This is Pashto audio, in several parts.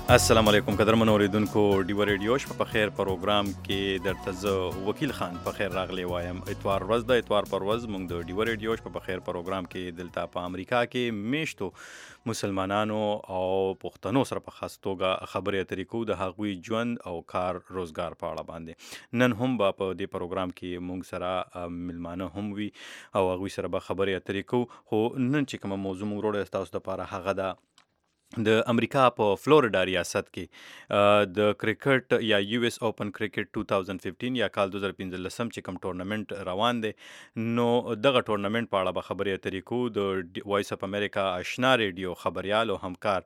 السلام علیکم قدرمن اوریدونکو ډیو ریډیو شپه په خیر پروګرام کې درته زه وکیل خان په خیر راغلی وایم. اتوار ورځ د اتوار پر ورځ موږ د ډیو ریډیو شپه په خیر پروګرام کې دلته په امریکا کې میشتو مسلمانانو او پښتنو سره په خاص توګه خبرې اترې کوو د هغوی ژوند او کار روزګار په اړه باندې. نن هم به په دې پروګرام کې موږ سره ملمانه هم وي او هغوی سره به خبرې اترې کوو. خو نن چې کومه موضوع موږ وروړو تاسو دپاره هغه ده د امریکا په فلوریډا ریاست کې د کرکټ یا یو اس اوپن کرکټ 2015 یا کال 2015 چې کوم ټورنمنت روان دی، نو دغه ټورنمنت په اړه به خبرې اترې کوو. د وایس اف امریکا آشنا ریډیو خبریال او همکار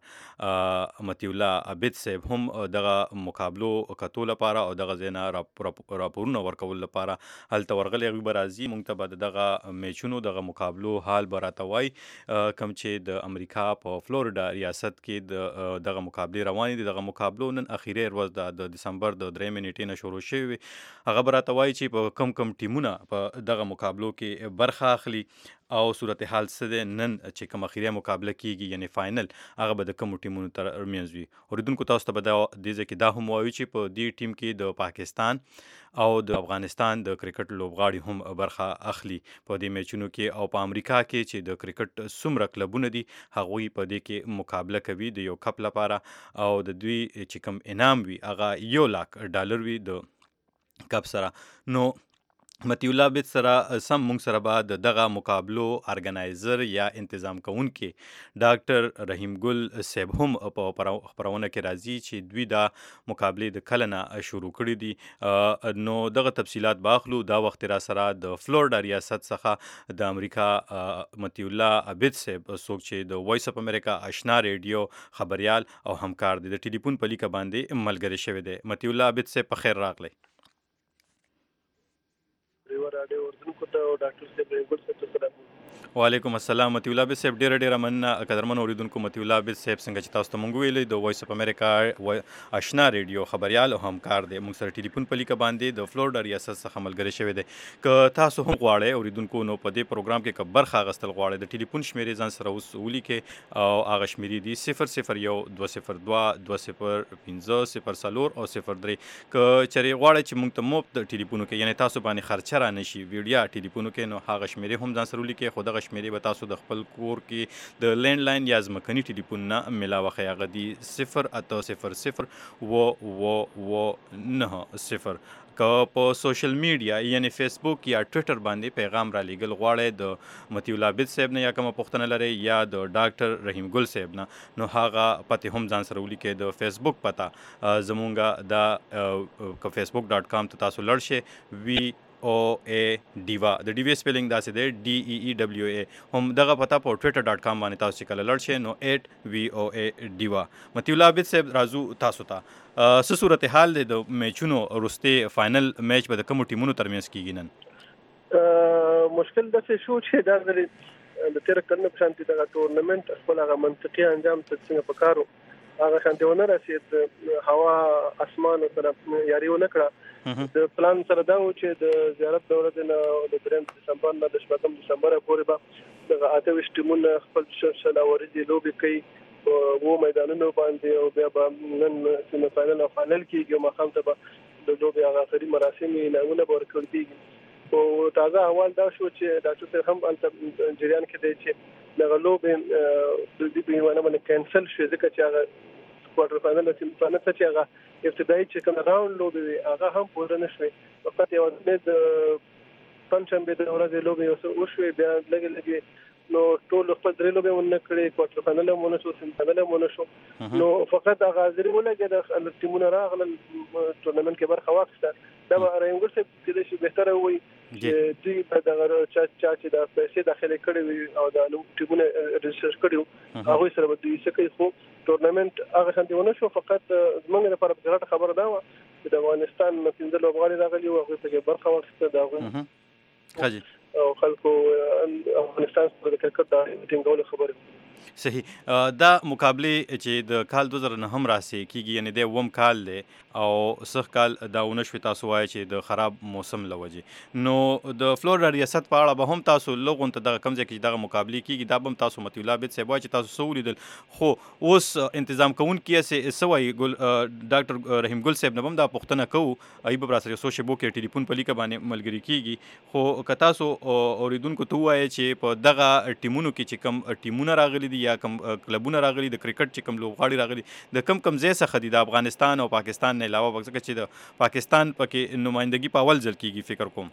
مطیع الله عابد صاحب هم دغه مقابلو کتو لپاره او دغه ځای نه راپورونه ورکول لپاره هلته ورغلي. هغوی به راځي، موږ ته به د دغه میچونو دغه مقابلو حال به راته وایي، کوم چې د امریکا په فلوریډا ریاست کې دغه مقابلې روانې دي. دغه مقابلو نن اخیری ورځ ده، د دسمبر د 3 نیټې نه شروع شوې وي. هغه به راته وایي چې په کم ټیمونه په دغه مقابلو کې برخه اخلي او صورتحال څه دی. نن چې کوم اخیری مقابله کیږي یعنی فاینل، هغه به د کومو ټیمونو ترمنځ وي. اوریدونکو تاسو ته به دې ځای کې دا هم وایو چې په دې ټیم کې د پاکستان او د افغانستان د کرکټ لوبغاړي هم برخه اخلي په دې میچونو کې. او په امریکا کې چې د کرکټ څومره کلبونه دي، هغوی په دې کې مقابله کوي د یو کپ لپاره، او د دوی چې کوم انعام وي هغه $1,00,000 وي د کپ سره. نو مطیع الله عابد سره سم موږ سره به د دغه مقابلو ارګنایزر یا انتظام کوونکي ډاکټر رحیم ګل صاحب هم په خپرونه کې راځي چې دوی دا مقابلې د کله نه شروع کړي دي. نو دغه تفصیلات به اخلو. دا وخت را سره د فلوریډا ریاست څخه د امریکا مطیع الله عابد صاحب، څوک چې د وایس اف امریکا آشنا ریډیو خبریال او همکار دی، د ټلیفون په لیکه باندې ملګری شوی دی. مطیع الله عابد صاحب په خیر راغلی. وعلیکم السلام مطیع الله عابد صاحب، ډیره مننه. قدرمن اوریدونکو، مطیع الله عابد صاحب څنګه چې تاسو ته موږ ویلي د وایس اف امریکا آشنا ریډیو خبریال او همکار دی، موږ سره ټلیفون په لیکه باندې د فلوریډا ریاست څخه ملګری شوی دی. که تاسو هم غواړئ اوریدونکو، نو په دې پروګرام کې که برخه اخیستل غواړئ، د ټلیفون شمیرې ځان سره اوس ولیکئ او هغه شمیرې دي 001 202 205 04 او 03. که چېرې غواړئ چې موږ ته مفت د ټلیفون وکړئ، یعنې تاسو باندې خرچه را نشي ویډیا ټلیفون وکړئ، نو هغه شمیرې هم ځان سره ولیکئ. خو دغه شمیرې به تاسو د خپل کور کې د لینډ لاین یا ځمکني ټلیفون نه ملاوخئ. هغه دي 0800 990. که په سوشل میډیا یعنی فیسبوک یا ټویټر باندې پیغام را لیږل غواړئ د مطیع الله عابد صاحب نه یا کومه پوښتنه لرئ یا د ډاکټر رحیم ګل صاحب نه، نو هغه پتې هم ځان سره ولیکئ. د فیسبوک پته زمونږ دا که facebook.com ته تاسو لړ شئ VOA د ډیوی سپیلنګ داسې دی DEEWA. هم دغه پته په twitter.com باندې تاسو چې کله لړ شئ نو @VOA. مطیع الله عابد صاحب، راځو تاسو ته. څه صورتحال دی د میچونو وروستې فاینل میچ به د کومو ټیمونو ترمنځ کیږي نن؟ مشکل داسې شو چې دا ځلې د تېره کلونو په شانتې دغه ټورنمنټ خپل هغه منطقي انجام ته څنګه پکار و هغه شانتې ونه رسېد. هوا اسمان سره یاري ونه کړه. د پلان سره دا و چې د زیارت د ورځې نه د 3 دسمبر نه د 14 دسمبر پورې به دغه 28 ټیمونه خپل شلاوري لوبې کوي په میدانونو باندې، او بیا به نن سیمه فاینل او فاینل کېږي او ماښام ته به د لوبې هغه آخري مراسم انعامونه به ورکول کېږي. او تازه احوال دا شو چې ډاکټر صاحب هم هلته جریان کې دی چې دغه لوبې د دې په یوه باندې کینسل شوې، ځکه چې هغه کوارټر فاینل چې هغه ابتدایي چې کوم راوند لوبې وي هغه هم پوره نه شوې. فقط یوازې د پنجشنبې د ورځې لوبې وشوې، بیا لږې نو ټول خپل درې لوبې ونه کړې، کوارټر فاینل هم ونه شو، سیمي فاینل هم ونه شو. نو فقط هغه حاضري ولګېده، ټیمونه راغلل ټورنمنټ کې برخه واخیسته. دا به رحیم ګل صاحب کېدای شي بهتره ووایي چې دوی به دغه چا چې د پیسې داخلې کړې وي او د ټیمونه رجسټر کړي وو هغوی سره به دوی څه کوي. خو ټورنمنټ هغه شانتې ونه شو. فقط زموږ لپاره ګټه خبره دا وه چې د افغانستان 15 لوبغاړي راغلي وو، هغوی پکې برخه واخیسته د هغوی او خلکو افغانستان سره د کرکټ د ټینګولو خبرې. صحیح. دا مقابله چې د کال 2009 هم راسي کیږي، یعنی د وم کال دی او سخ کال دا ونشوي تاسو وایي چې د خراب موسم لوجه. نو د فلوریډا ریاست په اړه به هم تاسو لغون ته دغه کمزې کې دغه مقابله کیږي، دا به هم تاسو متي الله بیت صاحب وایي چې تاسو سولیدل، خو اوس تنظیم کوونکي سوي ګل ډاکټر رحیم ګل صاحب نه هم دا پوښتنه کوو، ایب بر سره سوشي بو کې ټلیفون په لیکه باندې ملګری کیږي. خو که تاسو اوریدونکو ته وایي چې په دغه ټیمونو کې چې کم ټیمونه راغلي دي یا کم کلبونه راغلي د کرکټ چې کم لوبغاړي راغلي د کم ځای څخه دي د افغانستان او پاکستان نه علاوه، ځکه چې د پاکستان پکې نمائندګي په اول ځل کیږي فکر کوم.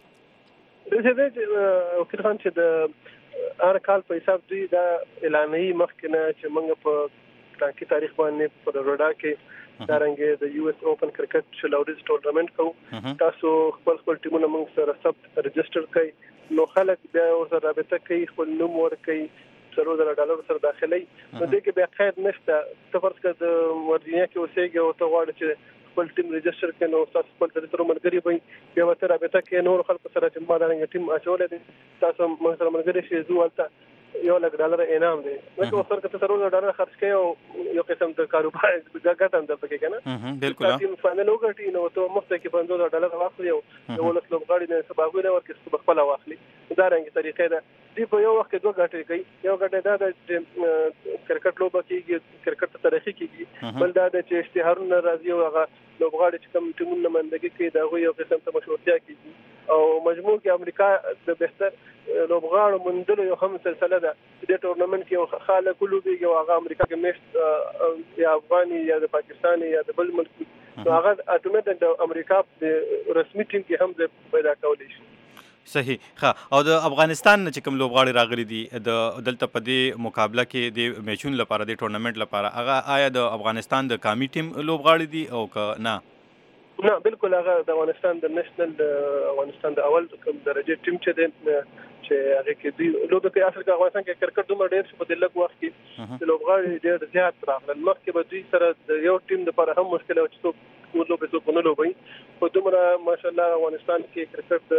وکیل خان چې د هر کال په حساب دوی دا اعلانوي مخکې نه چې موږ په ټاکي تاریخ باندې په روډا کې دارنګه د یو اس اوپن کرکټ چې لوډیز ټورنمنت کوو، تاسو خپل ټیمونه موږ سره ثبت رجسټر کړئ، نو خلک بیا ورسره رابطه کوي، خپل نوم ورکوي، $100 سره داخلي. نو دې کې بیا قید نشته. ته فرض کړه د ورجینیا کې اوسېږي او ته غواړې چې خپل ټیم رجسټر کړي، نو تاسو خپل سره مرګري وي، بیا ورته رابطه کوي نور خلکو سره چې ما دا ټیم اچولې دي، تاسو موږ سره مرګري شي، زو ولته $1,00,000 انعام دی. نو اوسر کته $100 خرج کړي او یو قسم د کاروبار ګټه هم درته کوي کنه. بالکل. ټیم فاینل وګټي نو ته مخته کې $50 واخلي او یو لس لوبغاړي نه سباغونه ورکې خپل واخلي. دا رنګ طریقې ده. دی په یو وخت کې دوه ګټې کوي. یو ګټه دا د کرکټ لوبه کېږي، کرکټ ته تاریخي کېږي، بل دا د چې اشتهارونه راځي او هغه لوبغاړي چې کوم ټیمونه نمائندګي کوي دا یو قسم ته مشهورتیا کېږي. او مجموع کې امریکا د بهتر لوبغاړو موندلو یو هم سلسله ده. د ټورنمنت کې یو خاله کلوبي او هغه امریکا کې میشت یا افغاني یا د پاکستاني یا د بل ملک، نو هغه اتوماتیک د امریکا د رسمي ټیم کې هم پیدا کولی شي. صحیح. ښه. او د افغانستان چې کوم لوبغاړي راغلي دي د دلته په دې مقابله کې د میچونو لپاره د ټورنمنت لپاره، هغه آیا د افغانستان د قومي ټیم لوبغاړي دي او که نه؟ نه بالکل، هغه د افغانستان د نېشنل افغانستان د اول کوم درجه ټیم چې دی چې هغه کې دی لوبه کې اصل کې افغانستان کې کرکټ دومره ډېر شو په دلګ وخت کې د لوبغاړي ډېر زیات راغلل. مخکې به دوی سره د یو ټیم لپاره هم مشکل و چې څوک لوبه څوک نه لوبي، خو دومره ماشاءالله افغانستان کې کرکټ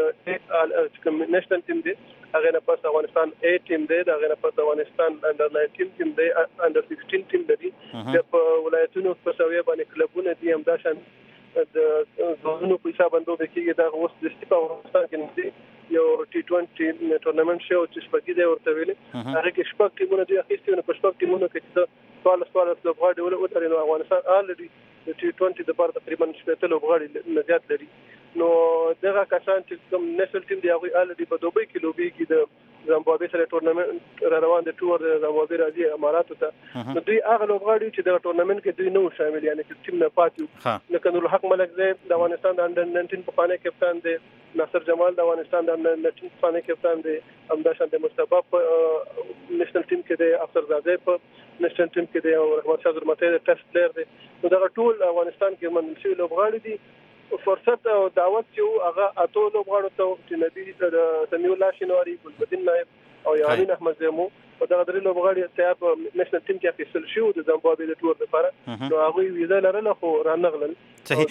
د کوم نېشنل ټیم دی، هغه نه پس افغانستان A ټیم دی، هغه نه پس افغانستان انډر 19 ټیم دی، انډر 16 ټیم دی، د ولایتونو په سویه باندې کلبونه دي هم دا شان د زونو په حساب باندې کېږي. دا اوس د استفا افغانستان کې یو T20 ټورنمنت شو چې شپږی دی ورته ویلي، هغه کې شپږ ټیمونه دي اخیستي، نو په شپږ ټیمونو کې چې 14 لوبغاړي ولري، نو افغانستان الریډي د T20 د بار تقریبا 15 لوبغاړي نه زیات لري. نو دغه کسان چې کوم نېشنل ټیم دی هغه الریډي په دوبۍ کې لوبيږي، د زامبابوې سره ټورنمنت را روان دي، ټور د زامبابوې راځي اماراتو ته، نو دوی هغه لوبغاړي چې د ټورنمنت کې دوی نو شامل، یعنی چې ټیم نه پاتې، لکه نور حق ملک زی د افغانستان د انډر 19 په خانه کپتان دی، ناصر جمال د افغانستان د انډر 19 په خانه کپتان دی، همداشان د مصطفی په نېشنل ټیم کې دی، افسر زاده په نېشنل ټیم کې دی، او رحمت شاه زرمته د ټیسټ پلیئر دی. نو دا ټول افغانستان کې منل شوی لوبغاړي دي. فرصت او دعوت چې هغه اته لوبغاړو ته چې نبی د سمیع الله شینواری، ګلبدین نائب او یارین احمد زمو او دا درې لوبغاړي تیار په نېشنل ټیم کې اخیستل شو د زامبابوې د ټور لپاره، نو هغه ویزا لرله خو رانغلل. صحیح.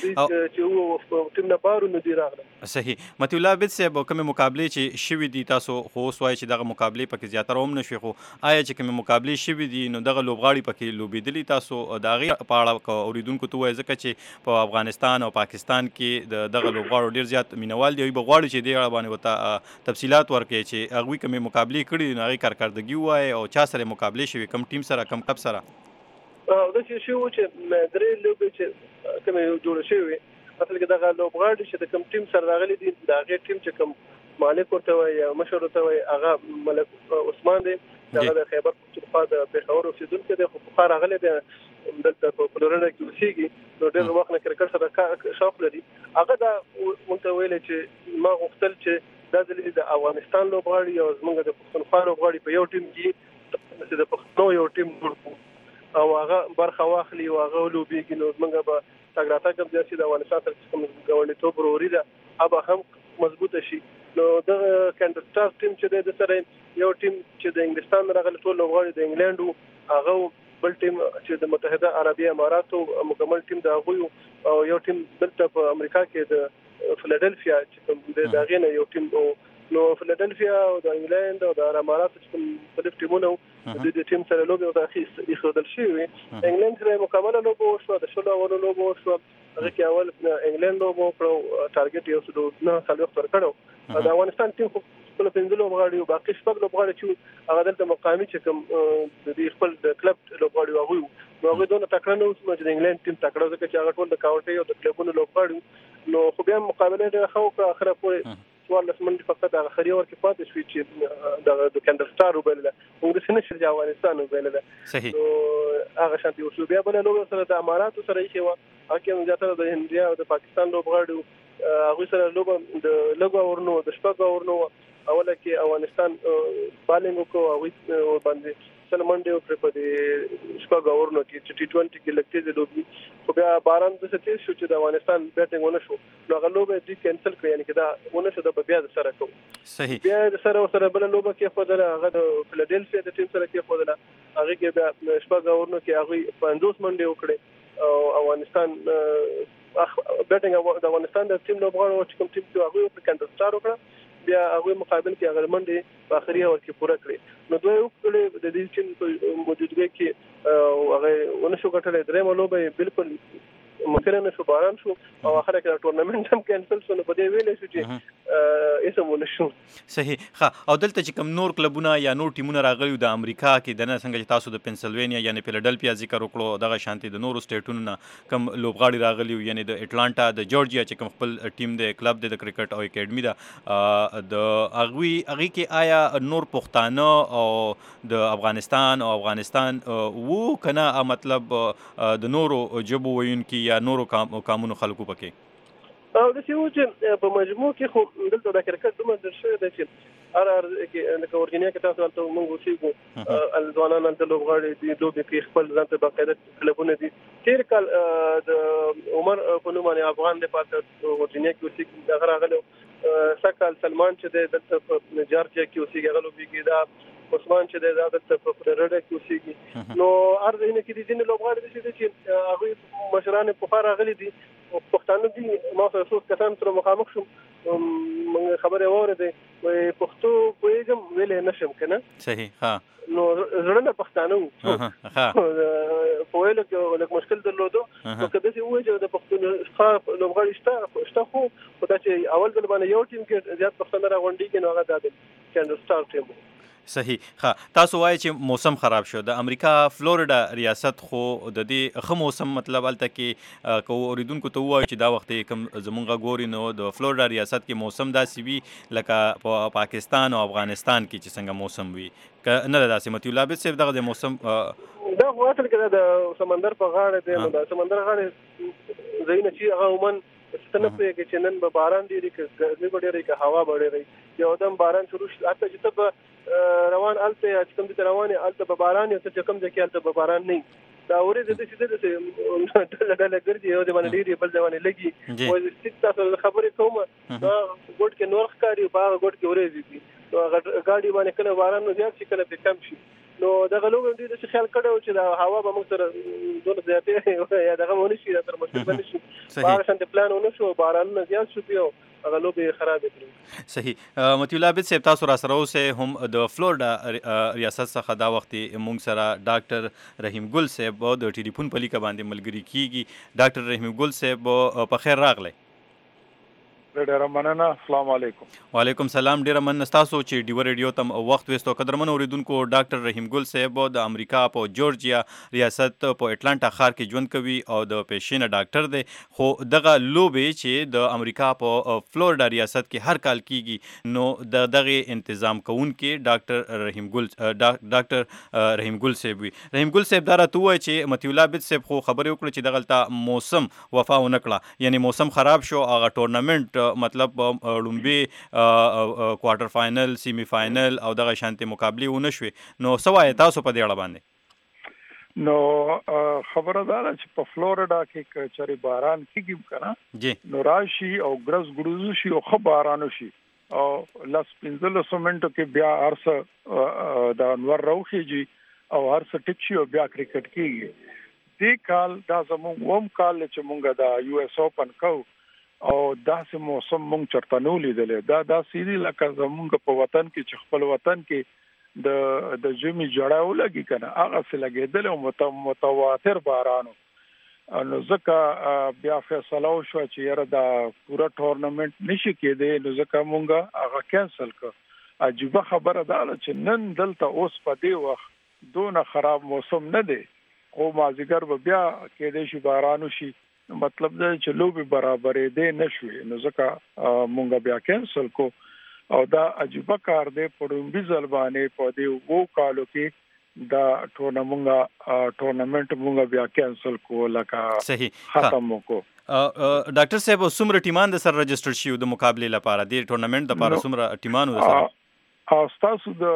چې ټیم نه بارو نه دی راغله. صحیح. متي الله بیت صاحب، کومه مقابله چې شوي دي تاسو خو اوس وایي چې دغه مقابله پکې زیاتره هم نشوي، خو آیا چې کومه مقابله شوي دي نو دغه لوبغاړي پکې لوبېدلي، تاسو د هغې په اړه اوریدونکو ته وایي، ځکه چې په افغانستان او پاکستان کې دغه لوبغاړو ډېر زیات مینوال دي، به غواړي چې دې اړه باندې ورته تفصیلات ورکړي چې هغوی کومې مقابلې کړي دي نو هغې کارکردګي ووایي او چا سره مقابلې شوي، کوم ټیم سره، کوم کلب سره. دا چې شو چې درې لوبې چې کومې جوړ شوي، اصل کې دغه لوبغاړي چې د کوم ټیم سره راغلي دي، د هغې ټیم چې کوم مالک ورته وایي یا مشر ورته وایي هغه ملک عثمان دی، هغه د خیبر پختونخوا د پېښور اوسېدونکی دی، خو پخوا راغلی دی دلته په فلوریډا کې اوسېږي، نو ډېر وخت نه کرکټ سره شوق لري. هغه دا موږ ته ویلی چې ما غوښتل چې دا ځل د افغانستان لوبغاړي او زموږ د پښتونخوا لوبغاړي په یو ټیم کې د پښتنو یو ټیم جوړ کړو او هغه برخه واخلي او هغه ولوبېږي، نو زموږ به تګ راتګ هم زیات شي، د افغانستان سره کوم ګاونډیتوب وروري ده هغه هم مضبوطه شي. نو دغه کانډسټار ټیم چې دی د سره یو ټیم چې د انګلستان راغلی ټول لوبغاړي د انګلند وو، هغه بل ټیم چې د متحده عربي اماراتو مکمل ټیم د هغوی، او یو ټیم دلته په امریکا کې د فیلادلفیا چې د هغې نه یو ټیم نو فیلادلفیا او د انګلند او د امارات چې مختلف ټیمونه د ټیم سره لوبي او د اخی خدل شي انګلند سره مکمله لوبو شو د شلو اول لوبو شو هغه کې اول انګلند لوبو کړو ټارګټ یو څه نه خلک تر کړو د افغانستان ټیم خپل پنځلو لوبغاړي او باقي شپږ لوبغاړي چې هغه دلته مقامي چې کوم د خپل د کلب لوبغاړي هغه دونه تکړه نه اوس چې د انګلند ټیم تکړه ځکه چې هغه ټول د کاونټي او د کلبونو لوبغاړي نو خو بیا مقابله د خو اخره پورې څوارلس منډې فقط هغه خري ورکې پاتې شوې چې د کندر سټار وبلله موږ څنګه چې د افغانستان وبلله صحیح نو هغه شانتي اوسو بیا بل لوبه سره د اماراتو سره یې و هغه هم زیاتره د هندیا او د پاکستان لوبغاړي هغه سره لوبه د لګو ورنو د شپږ ورنو اوله کې افغانستان بالینګ کو او باندې سلمنډي او په دې شپږ ورنو کې چې ټي 20 کې لکټي لوبي خو بیا باران د ستې شو چې د افغانستان بیټینګ ونه شو نو هغه لوبه دې کینسل کړې یعنی کې دا ونه شو د بیا د سره کو صحیح بیا د سره بل لوبه کې خو د هغه د فیلادلفیا د ټیم سره کې خو د هغه کې بیا شپږ ورنو کې هغه 50 منډي وکړي او افغانستان بیټینګ د افغانستان د ټیم لوبغاړو چې کوم ټیم کې هغه په کندر سټار وکړه بیا هغه مقابل کې هغه منډي په اخري اور کې پوره کړی نو دوی وکړي د دې چې موجودګي کې هغه ونشو غټلې درې ملوبه بالکل مخکره شو باران شو او اخر کې ټورنمنت هم کینسل شو نو په دې ویلې شو چې اسمونه شو صحیح ها او دلته چې کوم نور کلبونه یا نور ټیمونه راغلي د امریکا کې د نه څنګه چې تاسو د پنسلوانیا یعنی فیلادلفیا ذکر وکړو دغه شانتي د نورو سټیټونو نه کوم لوبغاړي راغلي یعنی د اټلانټا د جورجیا چې کوم خپل ټیم د کلب د کرکټ او اکیډمي دا د اغوی کې آیا نور پښتانه او د افغانستان وو کنه مطلب د نورو جبو وینکي یا نورو قانونو خلکو پکې او د څه چې په مجموع کې خو دلته د کرکټ دومره د شوی دی چې کې د ورجینیا کې تاسو ته موږ وشيګو الځوانان د لوبغاړي د لوبي کې خپل ځان ته باقاعده کلبونه دي تیر کال د عمر په نوم باندې افغان د پاتې ورجینیا کې وشي د غراغلو سکل سلمان چې د جارجیا کې وشي غلو بيګي دا عثمان چې د عادت په فلوریډا کې وشي نو ارزه نه کې دي چې لوبغاړي چې هغه مشران په فار غلي دي پښتانه دي ما سره څو کسان سره مخامخ شوم خبره وره وي پښتو کوم ویلې نشم کنه صحیح ها نو زړه پښتانه ها په ویلو کې لکه مشکل درلودو نو کله چې وایي چې د پښتون لوبغاړي شته خو دا چې اول ځل باندې یو ټیم کې زیات پښتانه راغونډي کې نو هغه د کندر سټار ټیم صحیح ها تاسو وایي چې موسم خراب شو د امریکا فلوریډا ریاست خو د دې خه موسم مطلب الته کې کو اوریدونکو ته وایي چې دا وخت کوم زمونږه ګوري نو د فلوریډا ریاست کې موسم داسې وي لکه په پاکستان او افغانستان کې چې څنګه موسم وي نه داسې متي الله به صرف دغه د موسم دا خو اصل کې د سمندر په غاړه دی نو د سمندر غاړه زینه چې هغه عموما ستنه کې چې نن به باران دی کې ګرمي به ډېرې کې هوا به ډېرې یو دم باران شروع حتی چې ته روان الته چې کوم دي روانه الته به باران یو چې کوم ځکه الته به باران نه دا اورې د دې چې ډله ګرځي یو د باندې ډېری بل ځوانه لګي او ست تاسو خبرې کوم دا ګډ کې نور ښکاری په ګډ کې اورې دي نو غاډي باندې کله باران نو زیات شي کله کم شي نو دا غلوم دې چې خیال کړو چې دا هوا به موږ سره دونه زیاتې یا دغه ونی شي تر مشکل باندې شي بار شانت پلان ونه شو باران نه زیات شو پیو غلو به خراب کړی صحیح متي الله عبد صاحب تاسو را سره اوسه هم د فلوریډا ریاست څخه دا وخت موږ سره ډاکټر رحیم ګل صاحب د ټلیفون په لیکه باندې ملګری کیږي ډاکټر رحیم ګل صاحب په خیر راغلی ډیر مننه السلام علیکم وعلیکم سلام ډیر مننه تاسو چې ډیو ریډیو تم وخت وستو قدرمن اوریدونکو ډاکټر رحیم ګل صاحب د امریکا په جورجیا ریاست په اټلانټا ښار کې ژوند کوي او د پیشینه ډاکټر دی خو دغه لوبې چې د امریکا په فلوریډا ریاست کې هر کال کیږي نو دغه تنظیم کوونکې ډاکټر رحیم ګل صاحب وي رحیم ګل صاحب دا راته وایي چې متي الله عبد صاحب خو خبرې وکړه چې دغه موسم وفا ونه کړه یعنی موسم خراب شو هغه ټورنمنت مطلب لومبي کوارټر فائنل سیمی فائنل او دغه شانتي مقابله ونه شوي نو سوای تاسو په دې اړه باندې نو خبردار چې په فلوریډا کې چری باران کیږي کنه جی نو راشي او ګرز ګړوز شي او خبرانو شي او لاس 15 منټو کې بیا ارسه د انور روخيږي او ارسه ټیک شي او بیا کرکټ کیږي دې کال دا زموږ ووم کال چې مونږه د یو اس اوپن کو او داسې موسم مونږ چرته نو لیدلې دا سیری لکه زمونږ په وطن کې چې خپل وطن کې د ژمي جړاو لګي کنه هغه څه لګیدل او متواتر بارانو نو ځکه بیا فیصله وشو چې یاره دا پورا ټورنمنت نشي کېدی نو ځکه مونږه هغه کینسل کړ عجیبه خبره ده چې نن دلته اوس په دې وخت دونه خراب موسم نه دی خو مازیګر به بیا کېدی شي باران وشي مطلب دا چې لوبي برابرې دی نشوي نو ځکه مونږه بیا کینسل کو او دا عجیبه کار دی په لومبي ځل باندې په دې وو کالو کې دا ټورنمنت مونږ بیا کینسل کو لکه صحیح ختم کو ډاکټر صاحب څومره ټیمان د سر رجسټر شي د مقابله لپاره د ټورنمنت لپاره څومره ټیمانو د سره تاسو د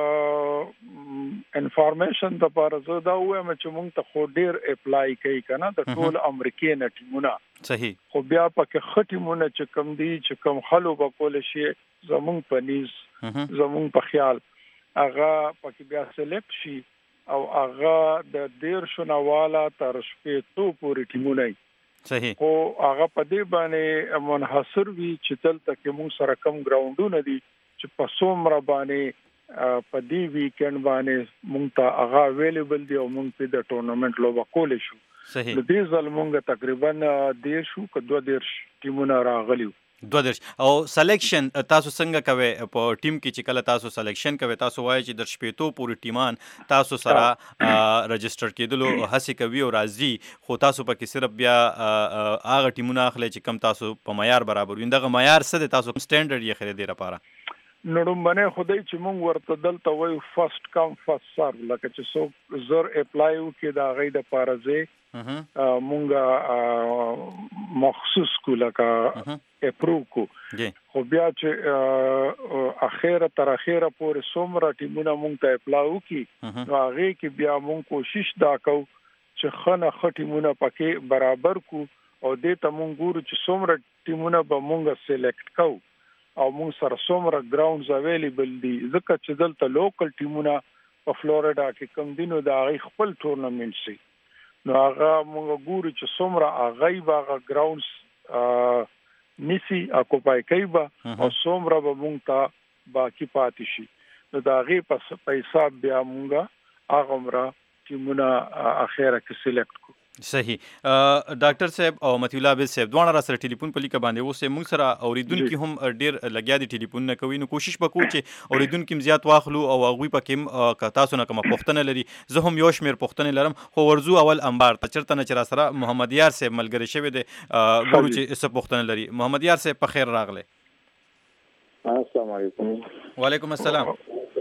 انفارمیشن د لپاره زه دا وایم چې مونږ ته خو ډیر اپلای کوي کنه د ټول امریکای نه ټیمونه صحیح خو بیا پکې خټیمونه چې کم دي چې کم حلو وکول شي زمونږ پنيز زمونږ په خیال هغه پکې بیا سلیکټ شي او هغه د 1.5 نواله تر 6 پورې ټیمونه صحیح او هغه په دې باندې منحصر وي چې دلته کې موږ سره کم ګراوندونه دي چې په څومره باندې په دې ویکند باندې موږ ته هغه اویلیبل دي او موږ په د ټورنمنت لوبه کول شو صحیح د دې ځل موږ تقریبا 10 که 2 ټیمونه راغلي 2 او سلیکشن تاسو څنګه کوي په ټیم کې چې کله تاسو سلیکشن کوي تاسو وایي چې در شپېتو پورې ټیمان تاسو سره رجسټر کېدلو هڅه کوي او راځي خو تاسو پکې صرف بیا هغه ټیمونه اخلي چې کم تاسو په معیار برابر وي دغه معیار څه دی تاسو سټانډرډ یې خري دی لپاره نړمبنه خدای چې مونږ ورته دلته وایو فرست کم فرست سرو لکه چې څوک زر اپلای وکړي دا غي د پارځه مونږه مخصوص کو لکه اپروو کو خو بیا چې اخیره تر اخیره پورې څومره ټیمونه مونږ ته اپلای وکړي نو هغه کې بیا مونږ کوشش دا کوو چې خنه خټیمونه پکې برابر کو او دې ته مونږ ګورو چې څومره ټیمونه به مونږه سلیکټ کوو او موږ سره څومره ګراوندز اویلیبل دي ځکه چې دلته لوکل ټیمونه په فلوریدا کې کوم دینو دا غي خپل ټورنمنت سي نو هغه موږ ګورو چې څومره هغه باغ ګراوندز نسی اکوپای کوي او څومره به موږ ته باقی پاتې شي نو دا غي په حساب بیا موږ هغه مرا ټیمونه اخیره کې سلیکټ کو صحیح ډاکټر صاحب او متي الله عابد صاحب دوه را سره ټلیفون په لیکه باندې اوسه موږ سره اوریدونکو هم ډیر لګیا دي ټلیفون نه کوي نو کوشش وکړو چې اوریدونکو زیات واخلو او هغه پکې تاسو نه کوم پوښتنه لري زه هم یو شمیر پوښتنه لرم خو ورزو اول انبار ته چرته نه چر سره محمد یار صاحب ملګری شوی دی ګورو چې څه پوښتنه لري محمد یار صاحب په خیر راغله السلام علیکم وعلیکم السلام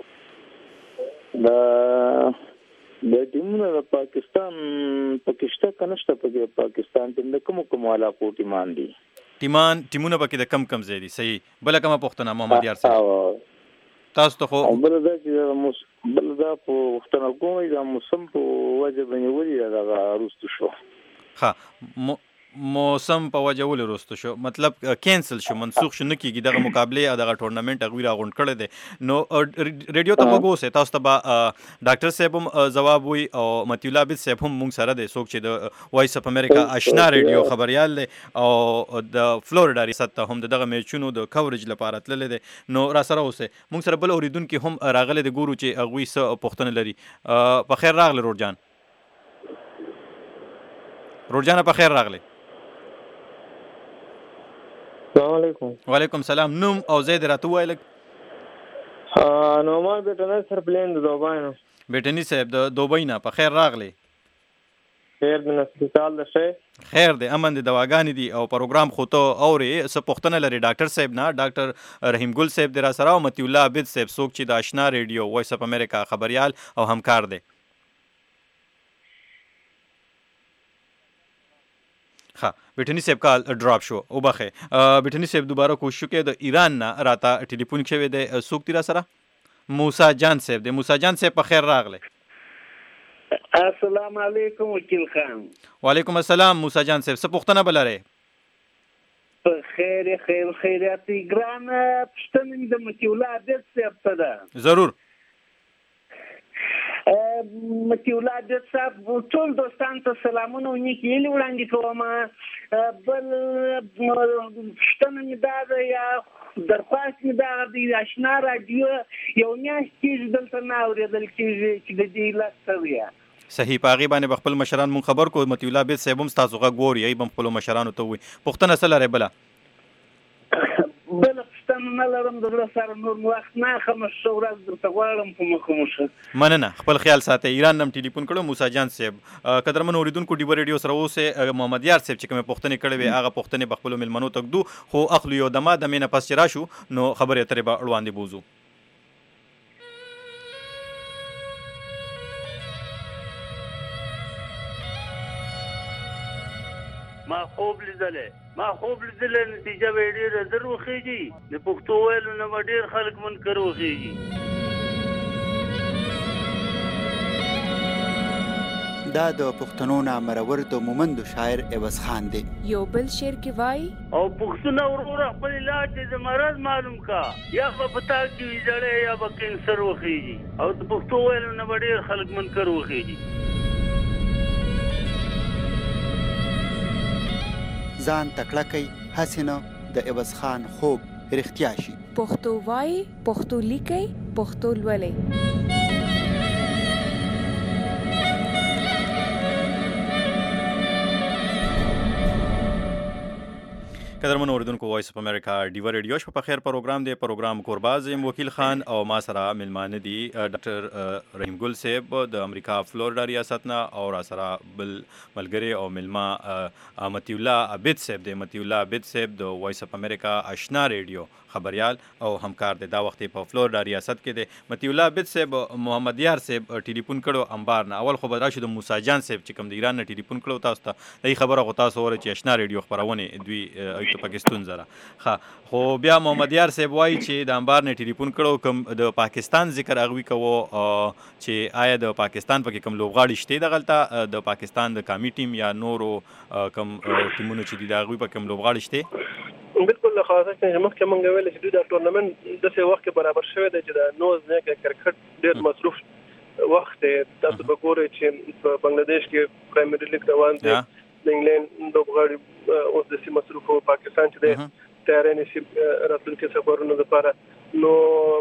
د ټیمونو د پاکستان کنهشته په پاکستان ټیم د کوم علاقو ټیمان دي ټیمونه پکې د کم زیدي صحیح بل کومه پوښتنه محمد یار صاحب تاسو ته خو بل دا په وختونه کومه د موسم په وجه باندې ولې دا روستو شو ها موسم په وجه ول وروسته شو مطلب کینسل شو منسوخ شو نه کیږي دغه مقابله دغه ټورنمنت غوړي راغونډ کړي دي نو ریډیو ته وګورئ تاسو ته ډاکټر صاحب هم جواب وي او متي الله عابد صاحب هم مونږ سره دي څوک چې د وایس اف امریکا آشنا ریډیو خبريال او د فلوریدا ریاست هم دغه میچونو د کوریج لپاره تلل دي نو را سره اوسه مونږ سره بل اوریدونکو هم راغله د ګورو چې غوي څه پوښتنه لري په خیر راغله روډجان په خیر راغله السلام علیکم وعلیکم السلام نوم او زید راته وایل نومال بیٹنی سر پلین د دوبای نه بیٹنی صاحب د دوبای نه په خیر راغلی خیر د نسپیتال د شه خیر د امن د دواګانې دي او پروګرام خو ته اوري څه پوښتنه لري ډاکټر صاحب نه ډاکټر رحیم ګل صاحب د را سره او متي الله عابد صاحب څوک چې د آشنا ریډیو وایس اف امریکا خبريال او همکار دي ها بیٹنی صاحب کال ډراپ شو او بخه بیٹنی صاحب دوباره کوشش وکړي د ایران نه راته ټلیفون شوی دی څوک تیر سره موسی جان صاحب دی موسی جان صاحب په خیر راغله السلام علیکم وکیل خان وعلیکم السلام موسی جان صاحب څه پوښتنه بلره په خیرات ګران پښتنې د متي الله عابد صاحب ته ده ضرور متي الله د صاحب ټول دوستان ته سلامونه ونیکي وړاندې کوم بل شتنه مې دا ده یا درخواست مې دا دی آشنا راډیو یو میاشت کېږي دلته نه اورېدل کېږي چې د دې لاسته وي صحیح په هغې باندې به خپل مشران مونږ خبر کړو مطیع الله بیت صاحب هم ستاسو غږ ګوري ای به خپلو مشرانو ته ووایي پوښتنه څه لرئ بله بله پوښتنه نه لرم د زړه سره نور وخت نه اخلم ښه ورځ درته غواړم په مخه ښه مننه خپل خیال ساتئ ایران نه هم ټلیفون کړو موسی جان صاحب قدرمن اورېدونکو ډیوه ریډیو سره اوسئ محمد یار صاحب چې کومې پوښتنې کړې وې هغه پوښتنې به خپلو مېلمنو ته ږدو خو اخلو یو دمه دمې نه پس چې راشو نو خبرې اترې به وړاندې بوځو ما خوب لیدلې نتیجه به ډېره زر وخېږي د پښتو ویلو نه به ډېر خلک منکر وخېږي دا د پښتنو نامرور د مومندو شاعر عوض خان دی یو بل شعر کې وایي او پښتونه وروره خپل علاج د مرض معلوم کا یا به پتا کې ویجړې یا به کینسر وخېږي او د پښتو ویلو نه به ډېر خلک منکر وخېږي ځان تکړه کوي هسې نه د عوض خان خوب رښتیا شي پښتو وایي پښتو لیکئ پښتو لولئ قدرمن اوریدونکو وایس اف امریکا ډیوه ریډیو شپه په خیر پروګرام دی پروګرام کورباز یم وکیل خان او ما سره ملمانه دي ډاکټر رحیم ګل صاحب د امریکا فلوریډا ریاست نه او را سره بل ملګری او ملما مطیع الله عابد صاحب دی مطیع الله عابد صاحب د وایس اف امریکا آشنا ریډیو خبريال او همکار دی دا وخت په فلوریډا ریاست کې دی مطیع الله عابد صاحب محمد یار صاحب ټلیفون کړو انبار نه اول خو به راشد موسی جان صاحب چې کوم د ایران نه ټلیفون کړو تاسو ته دای خبره غو تاسو ور چې آشنا ریډیو خبرونه دوی ته پاکستان زره خو بیا محمد یار صاحب وایي چې د انبار نه ټلیفون کړو کوم د پاکستان ذکر اغوي کوو چې آیا د پاکستان پکې کوم لوبغاړي شته د غلطه د پاکستان د کامی ټیم یا نورو کوم ټیمونو چې د اغوي په کوم لوبغاړي شته بالکل خاصه چې مخکې مونږ ویل چې دا ټورنمنت د څه وخت برابر شوی دی چې د نوز نه کرکټ ډېر مصروف وخت تاسو به ګورئ چې په بنگلاديش کې پرایمري لیګ روان دی د انګلند لوبغاړي اوس د سیمه مصروف او پاکستان چې د تیارې نشي راتلونکي سفرونو لپاره نو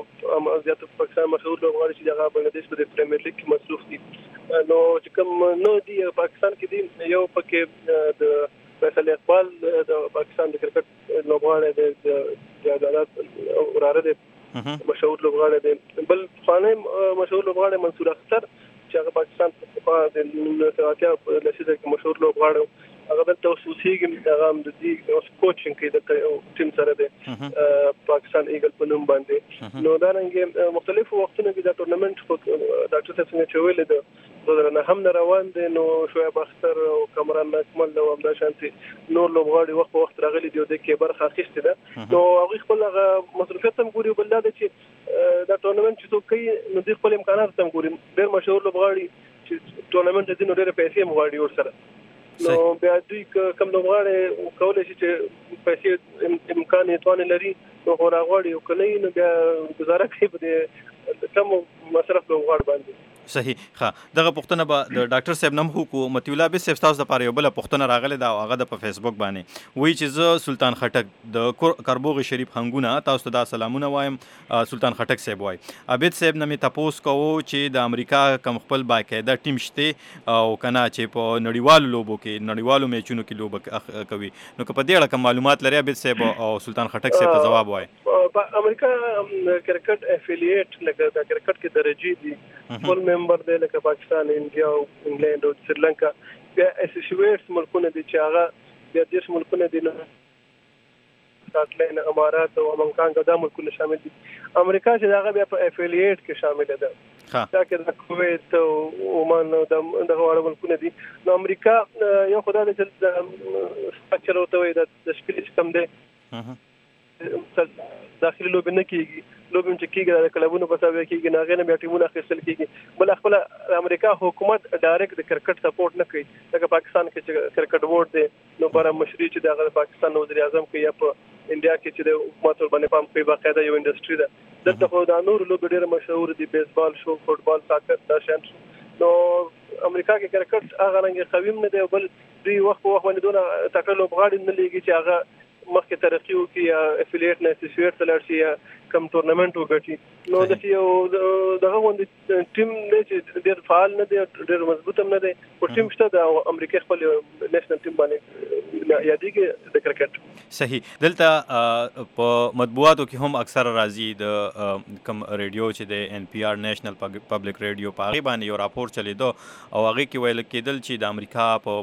زیات پاکستان مشهور لوبغاړي چې د بنگلاديش په پرایمري لیګ کې مصروف دي نو چې کوم نو دی پاکستان کې دی یو پکې د فیصل اقبال د پاکستان د کرکټ لوبغاړی دی د عدالت وراره دی مشهور لوبغاړی دی بل خانه مشهور لوبغاړی منصور اختر چې هغه پاکستان په د نوساتیا لسیزه کې مشهور لوبغاړی هغه دلته اوسېږي هغه د دې کوچینګ کې د ټیم سره دی پاکستان ایګل په نوم باندې نو دا رنګ مختلفو وختونو کې دا ټورنمنت ډاکټر صاحب څنګه چویل دی دوه هم روان دي نو شعیب اختر او کمران اکمل او همدا شانتي نور لوبغاړي وخت راغلي دی د کې برخه اخیسته ده نو هغه خپل مصروفیت هم ګوري بل دا چې دا ټورنمنت چې کوي نو د خپل امکانات هم ګوري ډېر مشهور لوبغاړي چې ټورنمنت دې نو ډېر پیسې هم غواړي ورسره نو بیا دوی کوم لوبغاړي کولای شي چې پیسې امکان یې توان لري نو غواړي او کله نو بیا گزاره کوي په کم مصرف لوبغاړي باندې صحیح ښه دغه پوښتنه به د ډاکټر صاحب نم هو کو مطیع الله عابد صاحب تاسو لپاره یو بل پوښتنه راغله دا هغه د په فیسبوک باندې وایي چې زه سلطان خټک د کربوغ شریف هنګونه تاسو ته دا سلامونه وایم سلطان خټک صاحب وایي عابد صاحب نه مې تاسو کوو چې د امریکا کم خپل باقاعده ټیم شته او کنا چې په نړیوالو لوبو کې نړیوالو میچونو کې لوب کوي نو که په دې اړه کوم معلومات لري عابد صاحب او سلطان خټک صاحب ته جواب وایي امریکا کرکټ افیلیټ لکه د کرکټ کې درجه دي فول ممبر دی لکه پاکستان انډیا او انګلند او سریلانکا بیا اسوسییټس ملکونه دي چې هغه بیا دیش ملکونه دي نه سکاټلند امارات او امریکا دا ملکونه شامل دي امریکا چې هغه بیا په افیلیټ کې شامل ده دا کې د کویت او عمان او دغه وړ ملکونه دي نو امریکا یو خدای دې سټرکچر او ته د تشکیل کم دی داخلي لوب نه کیږي لوب چې کیږي د کلبونو په سبب کیږي نه غنه بیا ټیمونه اخیستل کیږي بل خپل امریکا حکومت ډایرکټ د کرکټ سپورټ نه کوي لکه پاکستان کې چې کرکټ بورډ دی نو برا مشري چې د پاکستان وزیر اعظم کې یا په انډیا کې چې د حکومت باندې پام کوي باقاعده یو انډستری ده دلته خو د نور لوبې ډېر مشهور دي بیسبال شو فوټبال ساکر دا شان نو امریکا کې کرکټ هغه رنګ قویم نه دی بل دوی وخت باندې دونه تکړه لوبغاړي نه لګي چې هغه مخکې ترقی وکړي یا افیلیټ نه اسوسییټ تلل شي یا کم ټورنمنت وګټي نو د یو دغه غونډې ټیم چې ډېر فعال نه دی ډېر مضبوط هم نه دی او ټیم شته د امریکا خپل نېشنل ټیم باندې یادېږي د کرکټ صحیح دلته په مطبوعاتو کې هم اکثر راځي د کم ریډیو چې د ان پی آر نېشنل پبلک ریډیو په هغې باندې یو راپور چلیدو او هغې کې ویل کېدل چې د امریکا په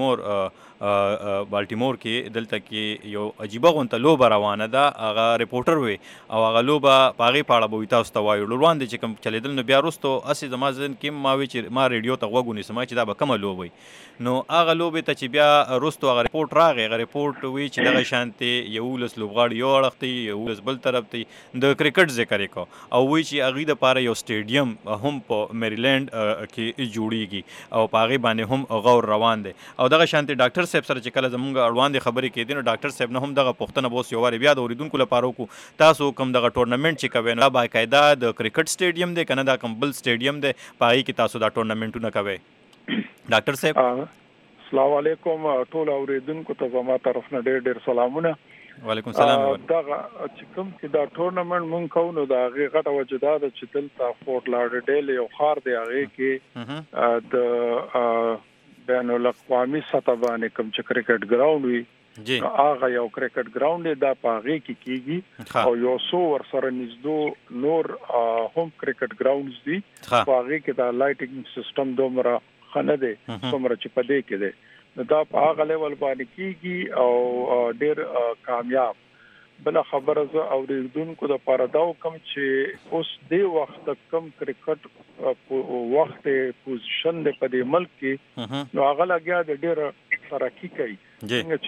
بالټیمور کې دلته کې یو عجیبه غونته لوبه روانه ده هغه ریپورټر وي او هغه لوبه په هغې په اړه به وي تاسو ته وایو روان دي چې کوم چلیدل نو بیا وروستو هسې زما ذهن کې ما وی چې ما ریډیو ته غوږ ونیسم چې دا به کومه لوبه وي نو هغه لوبې ته چې بیا وروستو هغه ریپورټ راغی هغه ریپورټ وی چې دغه شانتې 11 لوبغاړي یو اړخ ته 11 بل طرف ته د کرکټ ذکر یې کو او وی چې هغې دپاره یو سټیډیم هم په میریلینډ کې جوړیږي او په هغې باندې هم غور روان دی او دغه شانتې ډاکټر صاحب سره چې کله زمونږ اړوندې خبرې کېدې نو ډاکټر صاحب نه هم دغه پوښتنه به اوس یو وارې بیا د اورېدونکو لپاره وکړو تاسو کوم دغه ټورنمنټ چې کوئ نو دا باقاعده د کرکټ سټیډیم دی که نه دا کوم بل سټیډیم دی په هغې کې تاسو دا ټورنمنټونه کوئ ډاکټر صاحب السلام علیکم ټول اورېدونکو ته زما طرف نه ډېر ډېر سلامونه وعلیکم السلام دغه چې کوم چې دا ټورنمنټ مونږ کوو نو د هغې غټه وجه دا ده چې دلته فورټ لاډرډیل یو ښار دی هغې کې د بین الاقوامي سطح باندې کوم چې کرکټ ګراوند وي هغه یو کرکټ ګراوند دی دا په هغې کې کېږي او یو څو ورسره نږدې نور هم کرکټ ګراوندز دي په هغې کې دا لایټینګ سیسټم دومره ښه نه دی څومره چې په دې کې دی نو دا په هغه لیول باندې کېږي او ډېر کامیاب بله خبره زه اورېدونکو دپاره دا وکړم چې اوس دې وخت کم کرکټ وخت پوزیشن دی په دې ملک کې نو هغه لګیا د ډېره ترقي کوي څنګه